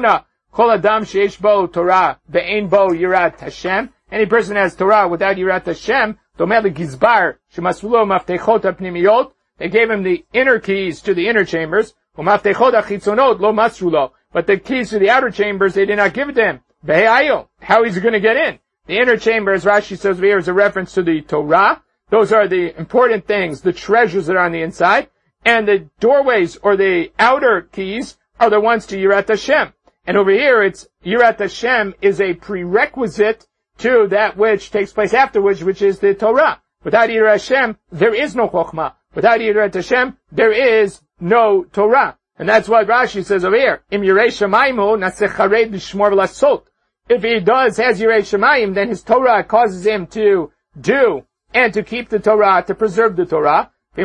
Kol adam sheyesh bo Torah ve'ein bo yirat Hashem. Any person has Torah without yirat Hashem, domeh legizbar shemasrulo maftechot hapnimiyot. They gave him the inner keys to the inner chambers. Umaftechot hachitzonot lo masrulo. But the keys to the outer chambers, they did not give it to him. Be'ayo. How is he going to get in? The inner chamber, as Rashi says over here, is a reference to the Torah. Those are the important things, the treasures that are on the inside. And the doorways, or the outer keys, are the ones to Yirat Hashem. And over here, it's Yirat Hashem is a prerequisite to that which takes place afterwards, which is the Torah. Without Yirat Hashem, there is no Chokhmah. Without Yirat Hashem, there is no Torah. And that's what Rashi says over here. Im Yirei Shamayim naseh chared l'shmor v'lasot. If he does, has Yirei Shamayim, then his Torah causes him to do and to keep the Torah, to preserve the Torah. But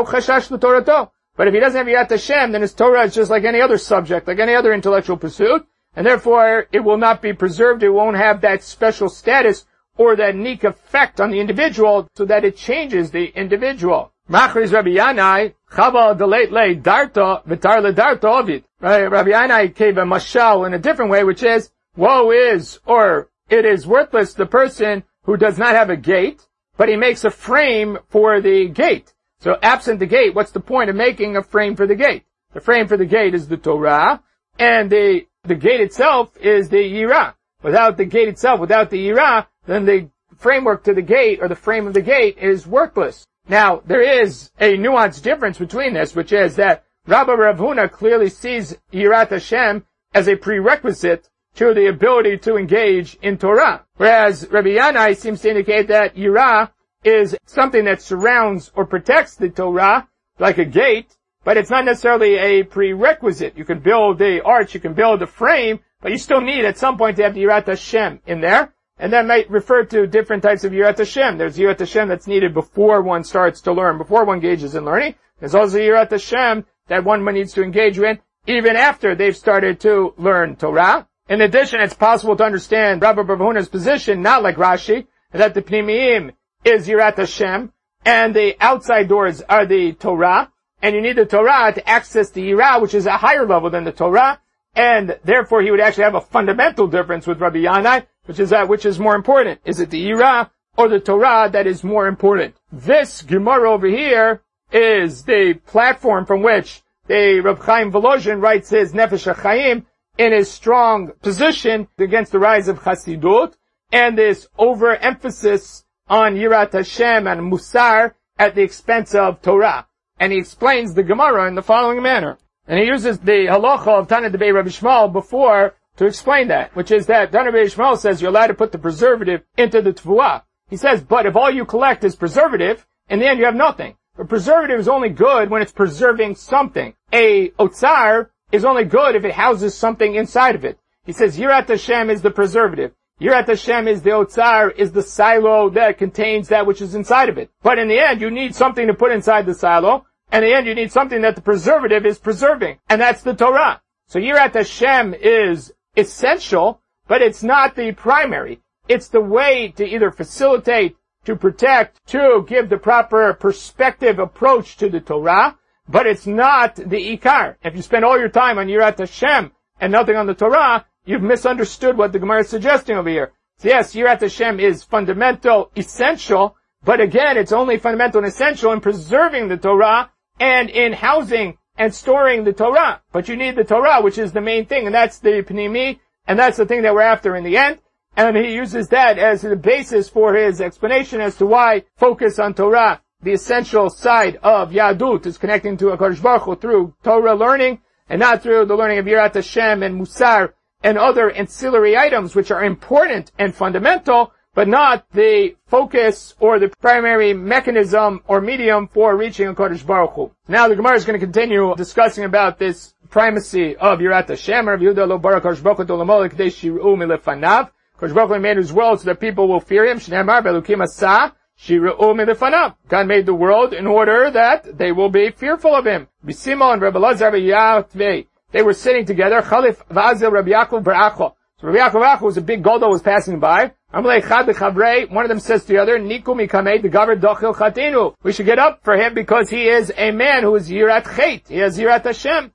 if he doesn't have Yirat Hashem, then his Torah is just like any other subject, like any other intellectual pursuit, and therefore it will not be preserved, it won't have that special status or that unique effect on the individual so that it changes the individual. Machriz Rabbi Yanai, Chava deleit le darta, vitar le darta ovid. Rabbi Yanai gave a mashal in a different way, which is, woe is, or it is worthless the person who does not have a gate, but he makes a frame for the gate. So absent the gate, what's the point of making a frame for the gate? The frame for the gate is the Torah, and the, the gate itself is the Yirah. Without the gate itself, without the Yirah, then the framework to the gate, or the frame of the gate, is worthless. Now, there is a nuanced difference between this, which is that Rabbi Rav Huna clearly sees Yirat Hashem as a prerequisite to the ability to engage in Torah. Whereas Rabbi Yanai seems to indicate that Yirah is something that surrounds or protects the Torah, like a gate, but it's not necessarily a prerequisite. You can build the arch, you can build a frame, but you still need at some point to have Yirat Hashem in there. And that might refer to different types of Yirat Hashem. There's Yirat Hashem that's needed before one starts to learn, before one engages in learning. There's also Yirat Hashem that one needs to engage in even after they've started to learn Torah. In addition, it's possible to understand Rabbi Rav Huna's position, not like Rashi, that the Pnimiim is Yirat Hashem, and the outside doors are the Torah, and you need the Torah to access the Yirah, which is a higher level than the Torah, and therefore he would actually have a fundamental difference with Rabbi Yanai, which is that which is more important. Is it the Yirah or the Torah that is more important? This Gemara over here is the platform from which the Reb Chaim Volozhin writes his Nefesh HaChaim in his strong position against the rise of Chassidut, and this overemphasis on Yirat Hashem and Musar at the expense of Torah. And he explains the Gemara in the following manner. And he uses the halacha of Tana Debei Rabbi Shmuel before to explain that, which is that Tana Debei Shmuel says you're allowed to put the preservative into the Tevuah. He says, but if all you collect is preservative, in the end you have nothing. But preservative is only good when it's preserving something. A otzar is only good if it houses something inside of it. He says Yirat Hashem is the preservative. Yirat Hashem is the otzar, is the silo that contains that which is inside of it. But in the end, you need something to put inside the silo, and in the end, you need something that the preservative is preserving, and that's the Torah. So Yirat Hashem is essential, but it's not the primary. It's the way to either facilitate, to protect, to give the proper perspective approach to the Torah, but it's not the ikar. If you spend all your time on Yirat Hashem and nothing on the Torah, you've misunderstood what the Gemara is suggesting over here. So yes, Yirat Hashem is fundamental, essential, but again, it's only fundamental and essential in preserving the Torah and in housing and storing the Torah. But you need the Torah, which is the main thing, and that's the Pnimi, and that's the thing that we're after in the end. And he uses that as the basis for his explanation as to why focus on Torah, the essential side of Yadut, is connecting to HaKadosh Baruch Hu through Torah learning, and not through the learning of Yirat Hashem and Musar, and other ancillary items which are important and fundamental, but not the focus or the primary mechanism or medium for reaching a Kodesh Baruch Hu. Now the Gemara is going to continue discussing about this primacy of Yirat Hashem. Rav Yehuda lo bara Kodesh Baruch Hu d'olamol k'dei shir'u milefanav. Kodesh Baruch Hu made his world so that people will fear him. Shneimar ve'elukim asa shir'u milefanav. God made the world in order that they will be fearful of him. B'Simon Rabbi Elazar ve'Yatvei. They were sitting together. Chalif v'azil Rabbi Yaakov bar Acha. So Rabbi Yaakov bar Acha was a big gadol was passing by. One of them says to the other, Niku mikamei degaver dochil chatinu. We should get up for him because he is a man who is yirat chet. He has yirat Hashem.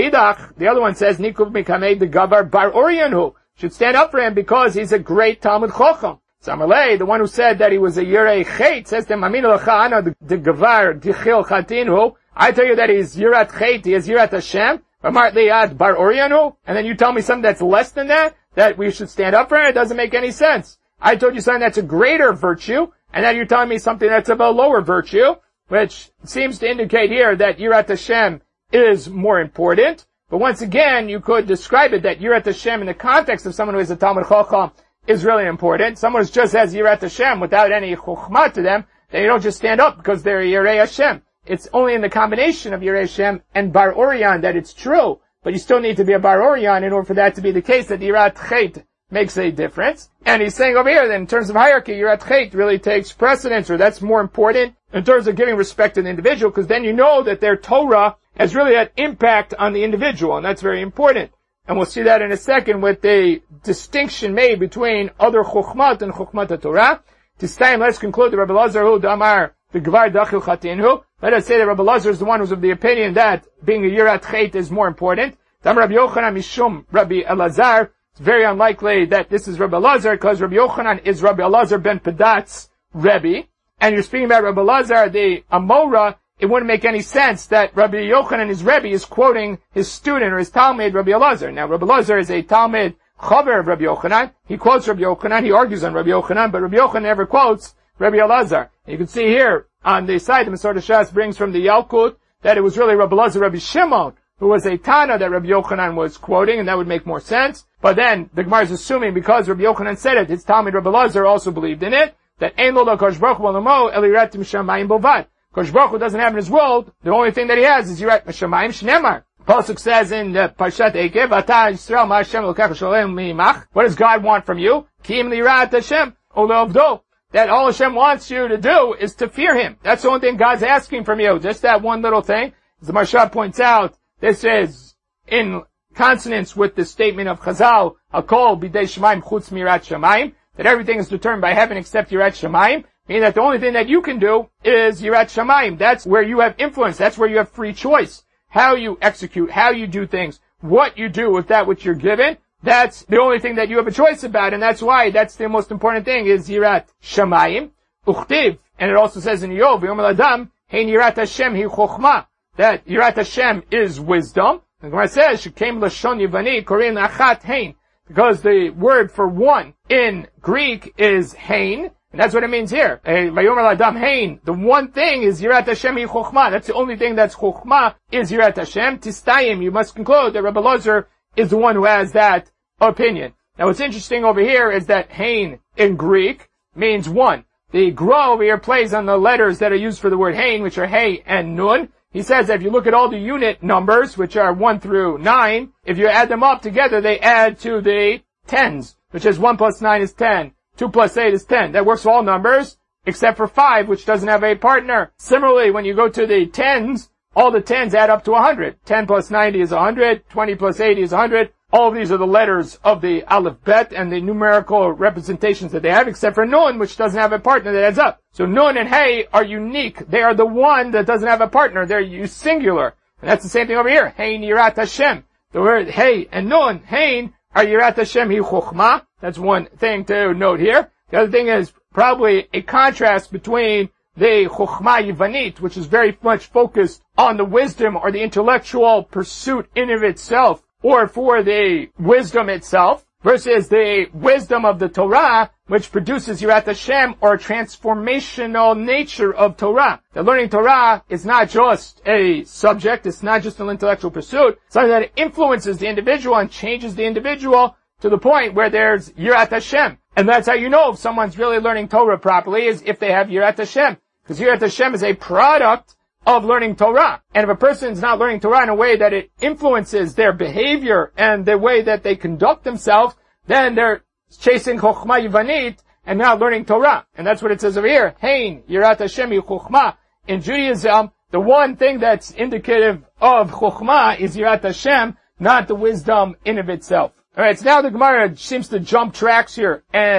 The other one says, Niku mikamei degaver bar orianu. Should stand up for him because he's a great Talmud Chacham. Samalei, the one who said that he was a Yirei Chet, says to him, Aminu lecha ana degavar dichil chatinu. I tell you that he's yirat Chet, he is yirat Hashem. Amart liad bar orianu. And then you tell me something that's less than that, that we should stand up for him? It doesn't make any sense. I told you something that's a greater virtue, and now you're telling me something that's of a lower virtue, which seems to indicate here that Yirat Hashem is more important. But once again, you could describe it that Yirat Hashem in the context of someone who is a Talmud Chacham is really important. Someone who just has Yirat Hashem without any Chokhmah to them, then you don't just stand up because they're Yirei Hashem. It's only in the combination of Yirei Hashem and Bar Orion that it's true, but you still need to be a Bar Orion in order for that to be the case, that Yirat Chet makes a difference. And he's saying over here that in terms of hierarchy, Yirat Chet really takes precedence, or that's more important in terms of giving respect to the individual, because then you know that their Torah has really had impact on the individual, and that's very important. And we'll see that in a second with the distinction made between other Chokhmat and Chokhmat Torah. This time, let's conclude the Rabbi Lazar hu Damar the Gvar Dachil Chatinhu. Let us say that Rabbi Lazar is the one who's of the opinion that being a Yirat Chet is more important. Damar Rabbi Yochanan Mishum Rabbi Elazar. It's very unlikely that this is Rabbi Elazar, because Rabbi Yochanan is Rabbi Elazar ben Padat's Rebbe. And you're speaking about Rabbi Elazar, the Amora. It wouldn't make any sense that Rabbi Yochanan, his Rebbe, is quoting his student or his Talmud, Rabbi Elazar. Now, Rabbi Elazar is a Talmud Chaver of Rabbi Yochanan. He quotes Rabbi Yochanan, he argues on Rabbi Yochanan, but Rabbi Yochanan never quotes Rabbi Elazar. You can see here on the side, the Masor Shas brings from the Yalkut that it was really Rabbi Elazar, Rabbi Shimon, who was a Tana that Rabbi Yochanan was quoting, and that would make more sense. But then, the Gemara is assuming because Rabbi Yochanan said it, his Talmud Rabbi Elazar also believed in it, that Ein lo l'Kosh Baruch Hu Olamo el yirat mishamayim bovad. Kosh Baruch Hu doesn't have in his world, the only thing that he has is yirat mishamayim shnemar. Pasuk says in the Parshat Eikev, Ata Yisrael ma Hashem elokech sholem mi'imach. What does God want from you? Ki im liyirat Hashem ule'ovdo. That all Hashem wants you to do is to fear Him. That's the only thing God's asking from you. Just that one little thing. As the Maharsha points out, this is in consonance with the statement of Chazal, Hakol bidei Shemaim chutz mirat Shemaim, that everything is determined by heaven except Yirat Shemaim, meaning that the only thing that you can do is Yirat Shemaim. That's where you have influence. That's where you have free choice. How you execute, how you do things, what you do with that which you're given, that's the only thing that you have a choice about, and that's why that's the most important thing is Yirat Shemaim. Uchtiv, and it also says in Yov, Yom Adam, Hein Yirat Hashem hi Chochma, that Yirat Hashem is wisdom. The Gemara says, Shekem Lashon Yivani Korean Achat Hein, because the word for one in Greek is Hein, and that's what it means here. Vayomer Adam Hein. The one thing is Yirat Hashem hi Chochma. That's the only thing that's Chochma is Yirat Hashem. Tistayim, you must conclude that Rabbi Elazar is the one who has that opinion. Now what's interesting over here is that Hein in Greek means one. The Gra over here plays on the letters that are used for the word Hein, which are Hey and Nun. He says that if you look at all the unit numbers, which are one through nine, if you add them up together, they add to the tens, which is one plus nine is ten, two plus eight is ten. That works for all numbers, except for five, which doesn't have a partner. Similarly, when you go to the tens, all the tens add up to one hundred. ten plus ninety is one hundred, twenty plus eighty is one hundred. All of these are the letters of the Aleph Bet and the numerical representations that they have, except for Nun, which doesn't have a partner that adds up. So Nun and Hey are unique. They are the one that doesn't have a partner. They're singular. And that's the same thing over here. Hein Yirat Hashem. The word Hey and Nun, Hein, are Yirat Hashem hi Chochma. That's one thing to note here. The other thing is probably a contrast between the Chochma Yivanit, which is very much focused on the wisdom or the intellectual pursuit in of itself, or for the wisdom itself, versus the wisdom of the Torah, which produces Yirat Hashem, or transformational nature of Torah. The learning Torah is not just a subject, it's not just an intellectual pursuit, it's something that influences the individual and changes the individual to the point where there's Yirat Hashem. And that's how you know if someone's really learning Torah properly, is if they have Yirat Hashem. Because Yirat Hashem is a product of learning Torah. And if a person's not learning Torah in a way that it influences their behavior and the way that they conduct themselves, then they're chasing Chochma Yivanit and not learning Torah. And that's what it says over here. Hein, Yirat Hashem hi Chochma. In Judaism, the one thing that's indicative of Chochma is Yirat Hashem, not the wisdom in of itself. Alright, so now the Gemara seems to jump tracks here and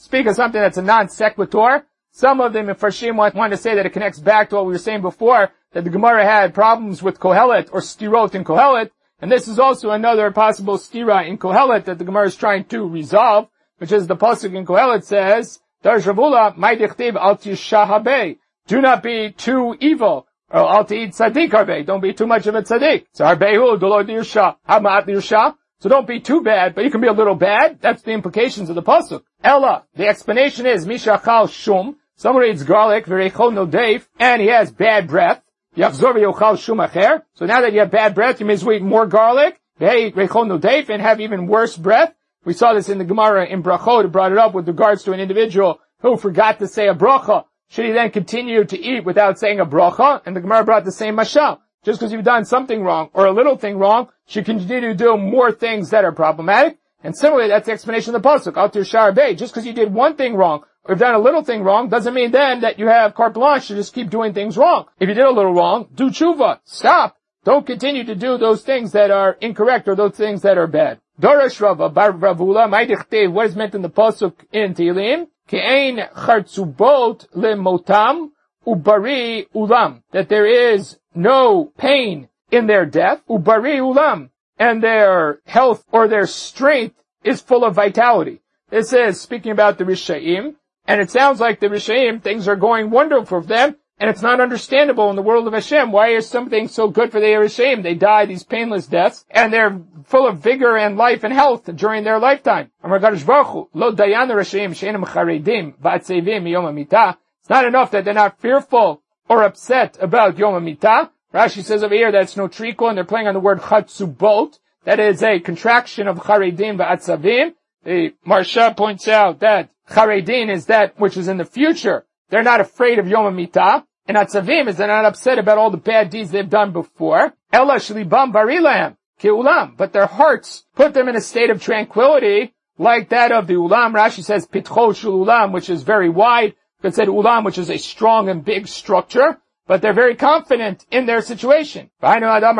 speak of something that's a non sequitur. Some of them, if Farshim want, want to say that it connects back to what we were saying before, that the Gemara had problems with Kohelet or stirot in Kohelet, and this is also another possible stira in Kohelet that the Gemara is trying to resolve, which is the pasuk in Kohelet says, Dar Shavula, my dichtiv al tishahabei. Do not be too evil, or al ti'id tzaddik harbe. Don't be too much of a tzaddik. So harbehu dolo dirsha, hamat dirsha. So don't be too bad, but you can be a little bad. That's the implications of the pasuk. Ella, the explanation is mishachal shum. Someone eats garlic, v'reichol no deif, and he has bad breath. Yachzor v'yochal shum acher. So now that you have bad breath, you may as well eat more garlic. V'reichol no deif, and have even worse breath. We saw this in the Gemara in Brachot. It brought it up with regards to an individual who forgot to say a bracha. Should he then continue to eat without saying a bracha? And the Gemara brought the same mashal. Just because you've done something wrong, or a little thing wrong, should continue to do more things that are problematic. And similarly, that's the explanation of the pasuk. Altir shar bei. Just because you did one thing wrong, or you've done a little thing wrong, doesn't mean then that you have carte blanche to just keep doing things wrong. If you did a little wrong, do tshuva. Stop. Don't continue to do those things that are incorrect or those things that are bad. Dorash Rava bar Ravula, my dichtiv, what is meant in the pasuk in Tehillim? Ke'ein chartzubot lemotam ubari ulam. That there is no pain in their death, ubari ulam. And their health or their strength is full of vitality. This is speaking about the Rishaim, and it sounds like the Rishaim, things are going wonderful for them, and it's not understandable in the world of Hashem. Why is something so good for the Rishaim? They die these painless deaths, and they're full of vigor and life and health during their lifetime. It's not enough that they're not fearful or upset about Yom HaMitah. Rashi says over here that's no triko, and they're playing on the word chatzubot. That is a contraction of charedim va'atzavim. The Marsha points out that charedim is that which is in the future. They're not afraid of Yom HaMitah. And atzavim is they're not upset about all the bad deeds they've done before. Ella shlibam barilam ki'ulam. But their hearts put them in a state of tranquility like that of the ulam. Rashi says pitcho shel ulam, which is very wide. It said ulam, which is a strong and big structure. But they're very confident in their situation. Now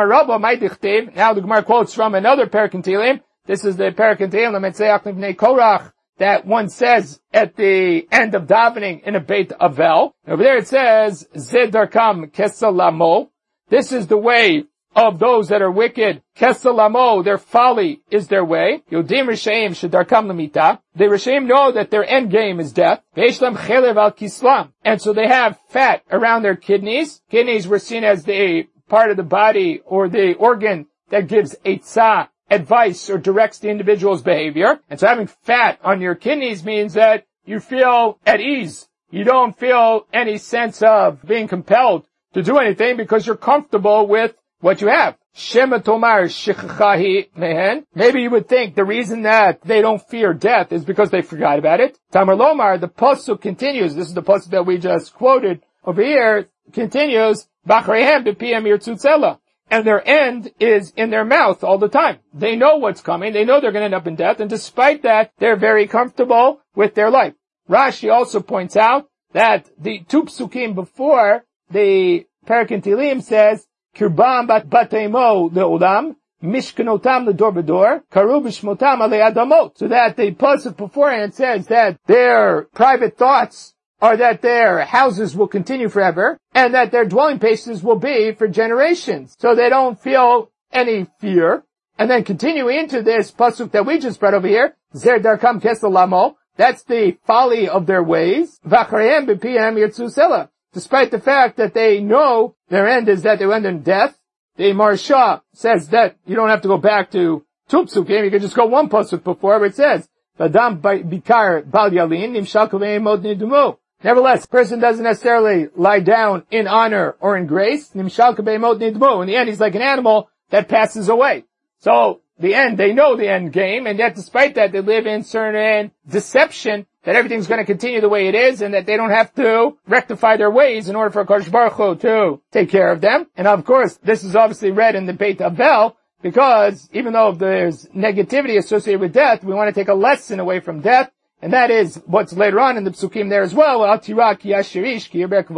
the Gemara quotes from another Perek in Tehillim. This is the Perek in Tehillim, Etzeach Livnei Korach, that one says at the end of davening in a Beit Avel. Over there it says, Zed Darkam Kesel Lamo. This is the way of those that are wicked. Kesel Lamo, their folly is their way. Yodim Rishaim Shedarkam Lamita. The Rishaim know that their end game is death. Veishlam Chelev Al Kislam. And so they have fat around their kidneys. Kidneys were seen as the part of the body or the organ that gives eitzah, advice, or directs the individual's behavior. And so having fat on your kidneys means that you feel at ease. You don't feel any sense of being compelled to do anything because you're comfortable with what you have. Shema tomar shichahi mehen. Maybe you would think the reason that they don't fear death is because they forgot about it. Tamar lomar, the pasuk continues. This is the pasuk that we just quoted over here. Continues. Bachrehem b'piyam yirtzutzela. And their end is in their mouth all the time. They know what's coming. They know they're going to end up in death. And despite that, they're very comfortable with their life. Rashi also points out that the two psukim before the Perek in Tehillim says, Kirbam bat batemo le'olam, mishkanotam le'dor b'dor, karu b'shmotam alei adamot. So that the pasuk beforehand says that their private thoughts are that their houses will continue forever, and that their dwelling places will be for generations. So they don't feel any fear. And then continuing into this pasuk that we just read over here, Zer darkam kesel lamo, that's the folly of their ways. V'acharayim b'piyam yirtzusela. Despite the fact that they know their end is that they will end in death, the Marsha says that you don't have to go back to two psukim, you can just go one pasuk before where it says, V'adam bikar bal yalin nimshal kavei mod nidumu. Nevertheless, the person doesn't necessarily lie down in honor or in grace. Nimshal kavei mod nidumu. In the end, he's like an animal that passes away. So, the end, they know the end game, and yet despite that, they live in certain deception that everything's going to continue the way it is, and that they don't have to rectify their ways in order for Kadosh Baruch Hu to take care of them. And of course, this is obviously read in the Beit Avel, because even though there's negativity associated with death, we want to take a lesson away from death, and that is what's later on in the psukim there as well.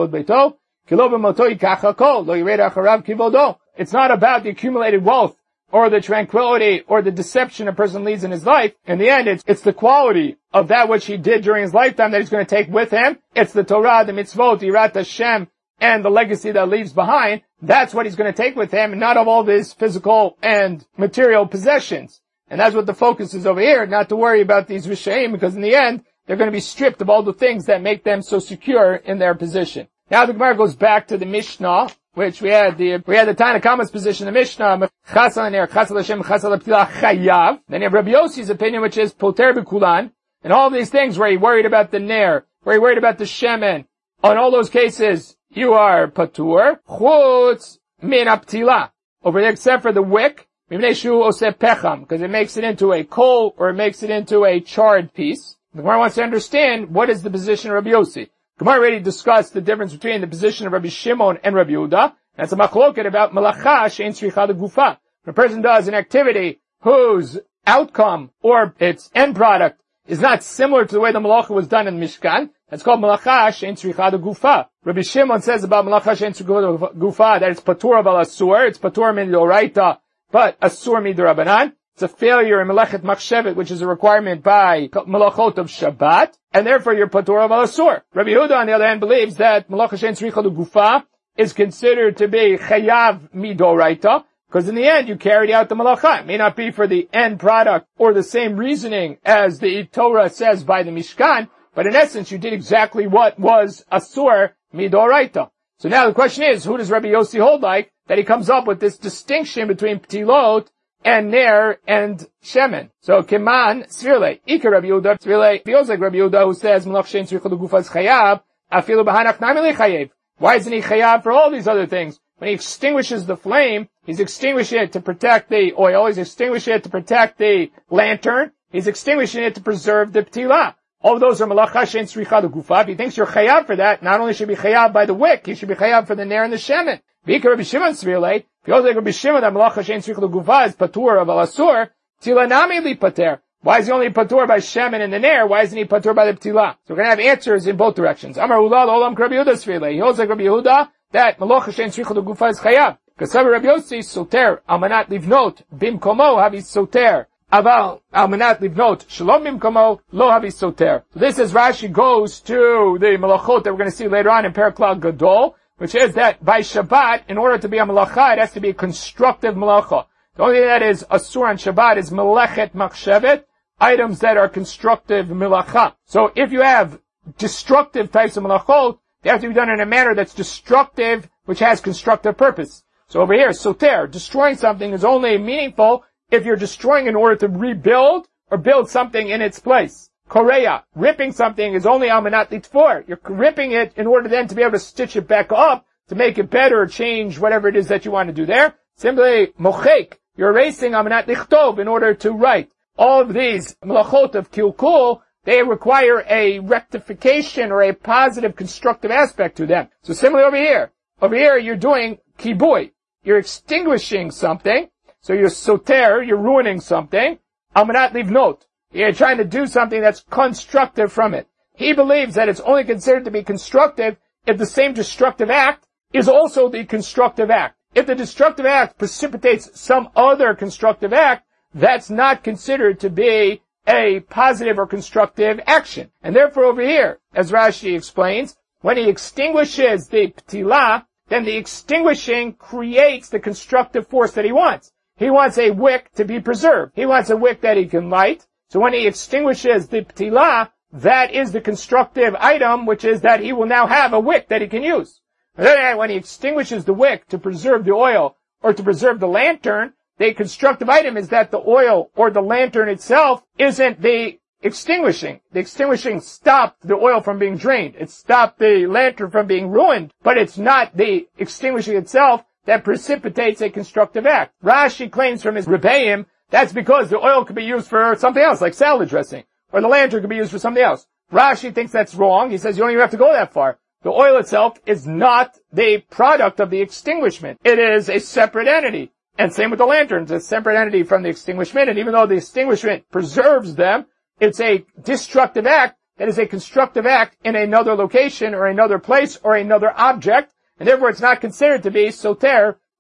It's not about the accumulated wealth or the tranquility, or the deception a person leads in his life, in the end, it's, it's the quality of that which he did during his lifetime that he's going to take with him. It's the Torah, the mitzvot, Yirat Hashem, and the legacy that leaves behind. That's what he's going to take with him, and not of all his physical and material possessions. And that's what the focus is over here, not to worry about these Rishayim, because in the end, they're going to be stripped of all the things that make them so secure in their position. Now the Gemara goes back to the Mishnah, which we had the, we had the Tana Kama's position, the Mishnah, Chasal Ner, Chasal Hashem, Chasal Aptila Chayav. Then you have Rabbi Yossi's opinion, which is Poter B'Kulan. And all these things where he worried about the Ner, where he worried about the Shemen. On all those cases, you are Patur. Chutz Min Aptila. Over there, except for the wick, because it makes it into a coal, or it makes it into a charred piece. The Gemara wants to understand what is the position of Rabbi Yossi. Gemara already discussed the difference between the position of Rabbi Shimon and Rabbi Yehuda. That's a machloket about malacha she'en tzricha legufa. When a person does an activity whose outcome or its end product is not similar to the way the malacha was done in Mishkan, that's called malacha she'en tzricha legufa. Rabbi Shimon says about malacha she'en tzricha legufa that it's patur bal asur, it's patur min loraita, but asur midrabanan. It's a failure in Melechet Machshevet, which is a requirement by Melachot of Shabbat, and therefore you're Patur of Asur. Rabbi Yehuda, on the other hand, believes that Malacha She'en Tzricha L'Gufa is considered to be Chayav Midoraita, because in the end you carried out the Malacha. It may not be for the end product or the same reasoning as the Torah says by the Mishkan, but in essence you did exactly what was Asur Midoraita. So now the question is, who does Rabbi Yossi hold like, that he comes up with this distinction between Ptilot and Ner and Shemen. So, Keman, Svirle, Ika Rabbi Yehuda, Svirle, feels like Rabbi Yehuda who says, Malach Shein Tzricha L'Gufa is Chayav, Afilu B'hanach Namili Chayev. Why isn't he Chayav for all these other things? When he extinguishes the flame, he's extinguishing it to protect the oil, he's extinguishing it to protect the lantern, he's extinguishing it to preserve the Ptila. All of those are Malacha Shein Tzricha L'Gufa. If he thinks you're Chayav for that, not only should he be Chayav by the wick, he should be Chayav for the Ner and the Shemen. V'ika Rabbi Shimon Svirle, feels like Rabbi Shimon that Malacha Shein Tzricha L'Gufa is Patur of Al-Asur, Tila Nami Li Pater. Why is he only Patur by Shemen and the Ner? Why isn't he Patur by the Ptila? So we're going to have answers in both directions. Amar Ulad Olam Rabbi Yehuda Svirle. He holds like Rabbi Yehuda that Malacha Shein Tzricha L'Gufa is Chayav. Because Rabbi Yossi Soter Almanat Livnot Bimkomo Havi Soter. Aval Almanat Livnot Shalom Bimkomo Lo Havi Soter. So this is Rashi goes to the Malachot that we're going to see later on in Paraklal Gadol, which is that by Shabbat, in order to be a malacha, it has to be a constructive malacha. The only thing that is asur on Shabbat is melechet machshevet, items that are constructive malacha. So if you have destructive types of malachot, they have to be done in a manner that's destructive, which has constructive purpose. So over here, soter, destroying something is only meaningful if you're destroying in order to rebuild or build something in its place. Korea, ripping something is only almanat litfor. You're ripping it in order then to be able to stitch it back up, to make it better or change whatever it is that you want to do there. Simply, mochek, you're erasing almanat lichtov in order to write. All of these malachot of kilkul, they require a rectification or a positive constructive aspect to them. So similarly over here, over here you're doing kibui. You're extinguishing something, so you're soter, you're ruining something. Almanat livnot. You're trying to do something that's constructive from it. He believes that it's only considered to be constructive if the same destructive act is also the constructive act. If the destructive act precipitates some other constructive act, that's not considered to be a positive or constructive action. And therefore over here, as Rashi explains, when he extinguishes the ptila, then the extinguishing creates the constructive force that he wants. He wants a wick to be preserved. He wants a wick that he can light. So when he extinguishes the ptila, that is the constructive item, which is that he will now have a wick that he can use. And then when he extinguishes the wick to preserve the oil or to preserve the lantern, the constructive item is that the oil or the lantern itself isn't the extinguishing. The extinguishing stopped the oil from being drained. It stopped the lantern from being ruined, but it's not the extinguishing itself that precipitates a constructive act. Rashi claims from his Rebbeim that's because the oil could be used for something else, like salad dressing, or the lantern could be used for something else. Rashi thinks that's wrong. He says you don't even have to go that far. The oil itself is not the product of the extinguishment. It is a separate entity. And same with the lanterns, a separate entity from the extinguishment. And even though the extinguishment preserves them, it's a destructive act that is a constructive act in another location or another place or another object. And therefore it's not considered to be soter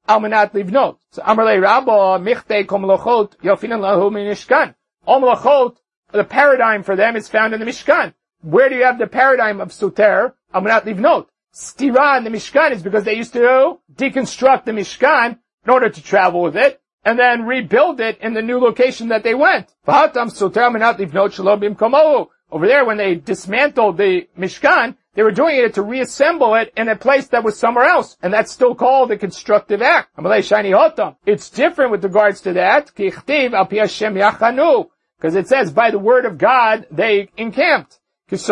almanat livnot. So Amarle Rabba michte kol melachot yofinan lahu mishkan. All melachot, the paradigm for them is found in the Mishkan. Where do you have the paradigm of soter almanat livnot? Stira in the Mishkan is because they used to deconstruct the Mishkan in order to travel with it, and then rebuild it in the new location that they went. Over there, when they dismantled the Mishkan, they were doing it to reassemble it in a place that was somewhere else, and that's still called a constructive act. It's different with regards to that, because it says, by the word of God, they encamped. It's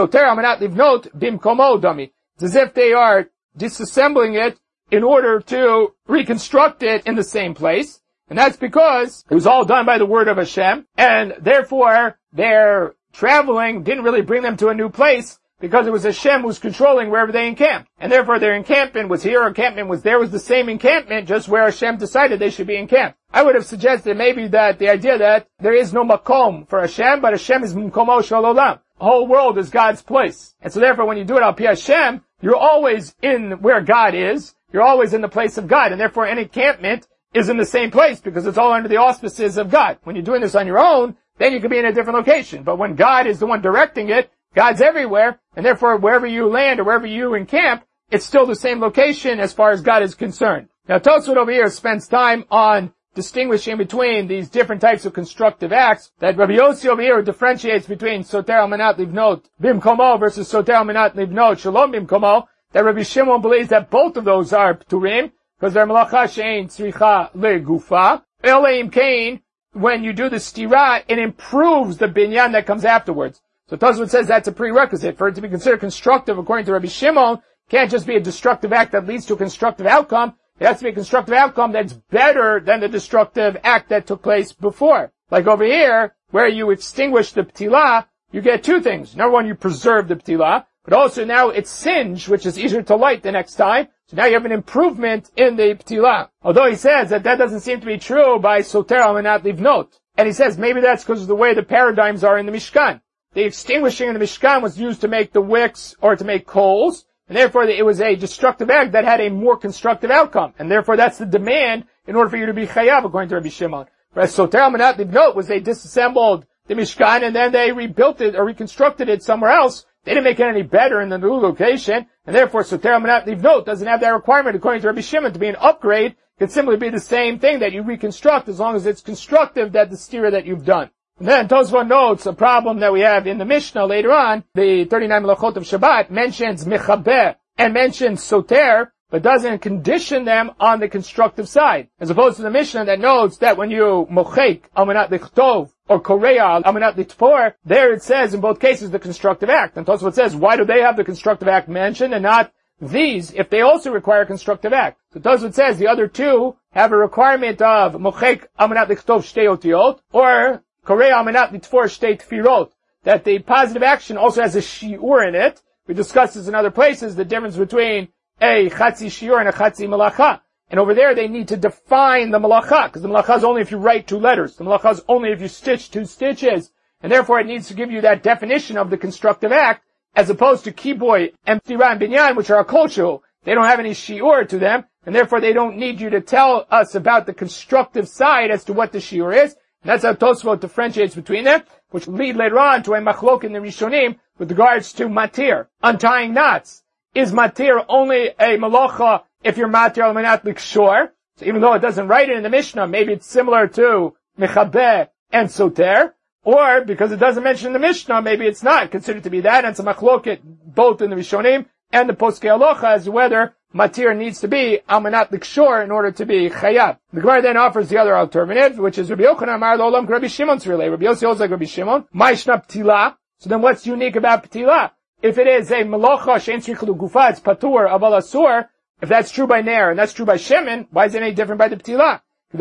as if they are disassembling it in order to reconstruct it in the same place. And that's because it was all done by the word of Hashem, and therefore their traveling didn't really bring them to a new place, because it was Hashem who was controlling wherever they encamped. And therefore their encampment was here, encampment was there, was the same encampment, just where Hashem decided they should be encamped. I would have suggested maybe that the idea that there is no makom for Hashem, but Hashem is mkomo shel olam. The whole world is God's place. And so therefore when you do it al pi Hashem, you're always in where God is, you're always in the place of God, and therefore an encampment is in the same place because it's all under the auspices of God. When you're doing this on your own, then you could be in a different location. But when God is the one directing it, God's everywhere, and therefore wherever you land or wherever you encamp, it's still the same location as far as God is concerned. Now Tosfot over here spends time on distinguishing between these different types of constructive acts, that Rabbi Yossi over here differentiates between soter almanat livnot bimkomo versus soter almanat livnot shalom bimkomo, that Rabbi Shimon believes that both of those are pturim, because they're malacha she'ein tzricha legufa. Eleim kain, when you do the stira, it improves the binyan that comes afterwards. So Tosfot says that's a prerequisite. For it to be considered constructive, according to Rabbi Shimon, can't just be a destructive act that leads to a constructive outcome. It has to be a constructive outcome that's better than the destructive act that took place before. Like over here, where you extinguish the ptilah, you get two things. Number one, you preserve the ptilah, but also now it's singed, which is easier to light the next time. So now you have an improvement in the ptilah. Although he says that that doesn't seem to be true by soter almanat livnot. And he says maybe that's because of the way the paradigms are in the Mishkan. The extinguishing in the Mishkan was used to make the wicks or to make coals, and therefore it was a destructive act that had a more constructive outcome. And therefore that's the demand in order for you to be chayav, according to Rabbi Shimon. Whereas soter almanat livnot was they disassembled the Mishkan and then they rebuilt it or reconstructed it somewhere else. They didn't make it any better in the new location, and therefore soter almanat livnot doesn't have that requirement, according to Rabbi Shimon, to be an upgrade. It can simply be the same thing that you reconstruct as long as it's constructive that the stira that you've done. And then Tosfot notes a problem that we have in the Mishnah later on. The thirty-nine Melachot of Shabbat mentions mechaber and mentions soter, but doesn't condition them on the constructive side. As opposed to the Mishnah that notes that when you mochek almanat lichtov or korea almanat litfor, there it says in both cases the constructive act. And Tosfot says, why do they have the constructive act mentioned and not these if they also require a constructive act? So Tosfot says the other two have a requirement of mochek almanat lichtov shtei otiot or korea almanat litfor shtei tfirot, that the positive action also has a shiur in it. We discussed this in other places, the difference between a chatzi shiur and a chatzi malacha. And over there they need to define the malacha, because the malacha is only if you write two letters. The malacha is only if you stitch two stitches. And therefore it needs to give you that definition of the constructive act, as opposed to kiboy and tira and binyan, which are a kolshu. They don't have any shiur to them, and therefore they don't need you to tell us about the constructive side as to what the shiur is. And that's how Tosfot differentiates between them, which will lead later on to a machlok in the Rishonim with regards to matir, untying knots. Is matir only a malacha if you're matir almanat likshor? So even though it doesn't write it in the Mishnah, maybe it's similar to mechabeh and soter, or because it doesn't mention in the Mishnah, maybe it's not considered to be that, and it's a machloket both in the Rishonim and the Poskei Halacha as to whether matir needs to be almanat likshor in order to be chayav. The Gemara then offers the other alternative, which is Rabbi Yochanan Amar Lo Olam Rabbi Shimon's relay. Rabbi Yossi holds like Rabbi Shimon. Ma'ishna ptila. So then what's unique about ptila? If it is a malacha she'en tzricha l'gufa, it's patur aval asur. If that's true by Ner and that's true by Shimon, why is it any different by the ptila?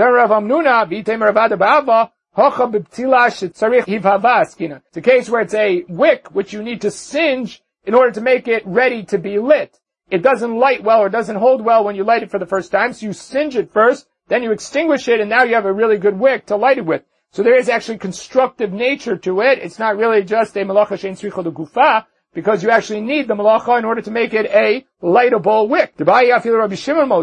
It's a case where it's a wick which you need to singe in order to make it ready to be lit. It doesn't light well or doesn't hold well when you light it for the first time, so you singe it first, then you extinguish it, and now you have a really good wick to light it with. So there is actually constructive nature to it. It's not really just a malacha she'en tzricha l'gufa, because you actually need the malacha in order to make it a lightable wick. Because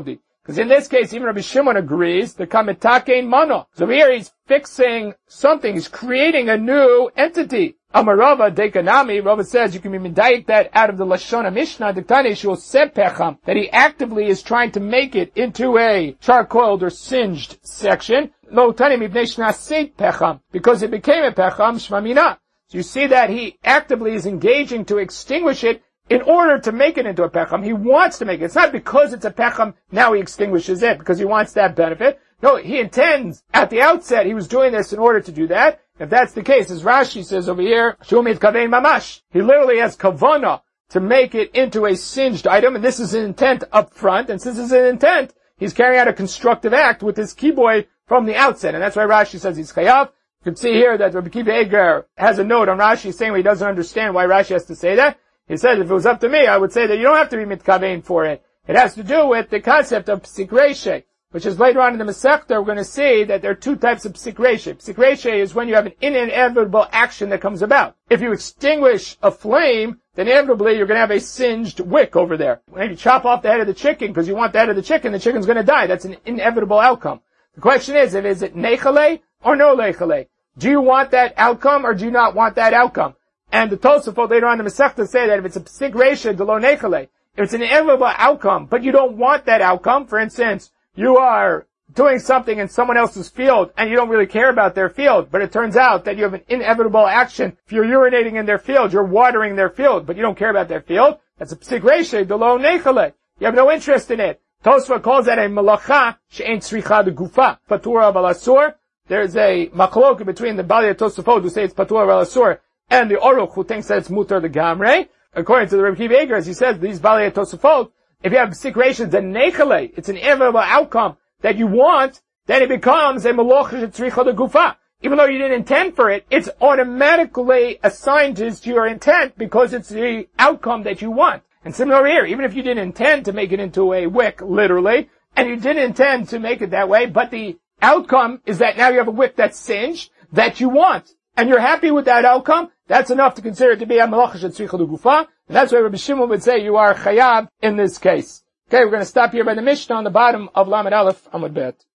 Because in this case, even Rabbi Shimon agrees, the kamitakein mano. So here he's fixing something, he's creating a new entity. Amarava dekanami, Rava says you can be medayik that out of the Lashon Mishnah, Diktani shul seb pecham, that he actively is trying to make it into a charcoaled or singed section. Lo tani mibnei shnaseit pecham, because it became a pecham shmamina. So you see that he actively is engaging to extinguish it in order to make it into a pecham. He wants to make it. It's not because it's a pecham, now he extinguishes it, because he wants that benefit. No, he intends, at the outset, he was doing this in order to do that. If that's the case, as Rashi says over here, Shumit kavein mamash. He literally has kavana to make it into a singed item, and this is an intent up front, and since it's an intent, he's carrying out a constructive act with his keyboy from the outset, and that's why Rashi says he's chayav. You can see here that Rabbi Kiva Eger has a note on Rashi saying he doesn't understand why Rashi has to say that. He says if it was up to me, I would say that you don't have to be mitkavein for it. It has to do with the concept of psik reshe, which is later on in the Masechta, we're going to see that there are two types of psik reshe. Psik reshe is when you have an inevitable action that comes about. If you extinguish a flame, then inevitably you're going to have a singed wick over there. When you chop off the head of the chicken because you want the head of the chicken, the chicken's going to die. That's an inevitable outcome. The question is, if is it nechale or no nechale? Do you want that outcome or do you not want that outcome? And the Tosafot later on in the Masechta say that if it's a psik reshe, de lo nechale, if it's an inevitable outcome, but you don't want that outcome, for instance, you are doing something in someone else's field and you don't really care about their field, but it turns out that you have an inevitable action. If you're urinating in their field, you're watering their field, but you don't care about their field, that's a psik reshe, de lo nechale. You have no interest in it. Tosafot calls that a malacha she'ein tzricha de gufa, patura v'lasur. There's a machloka between the Balei Tosafot who say it's patura v'lasur and the Aruch who thinks that it's mutar de gamre. According to the Rebbe Kiva Eger, as he says, these Balei Tosafot, if you have psik reshe de nechale, it's an inevitable outcome that you want, then it becomes a malacha she'tzricha de gufa. Even though you didn't intend for it, it's automatically assigned to your intent because it's the outcome that you want. And similar here, even if you didn't intend to make it into a wick, literally, and you didn't intend to make it that way, but the outcome is that now you have a wick that's singed, that you want, and you're happy with that outcome, that's enough to consider it to be a malacha she'tzricha de gufa, and that's why Rabbi Shimon would say you are chayav in this case. Okay, we're going to stop here by the Mishnah on the bottom of Lamed Aleph Amud Bet.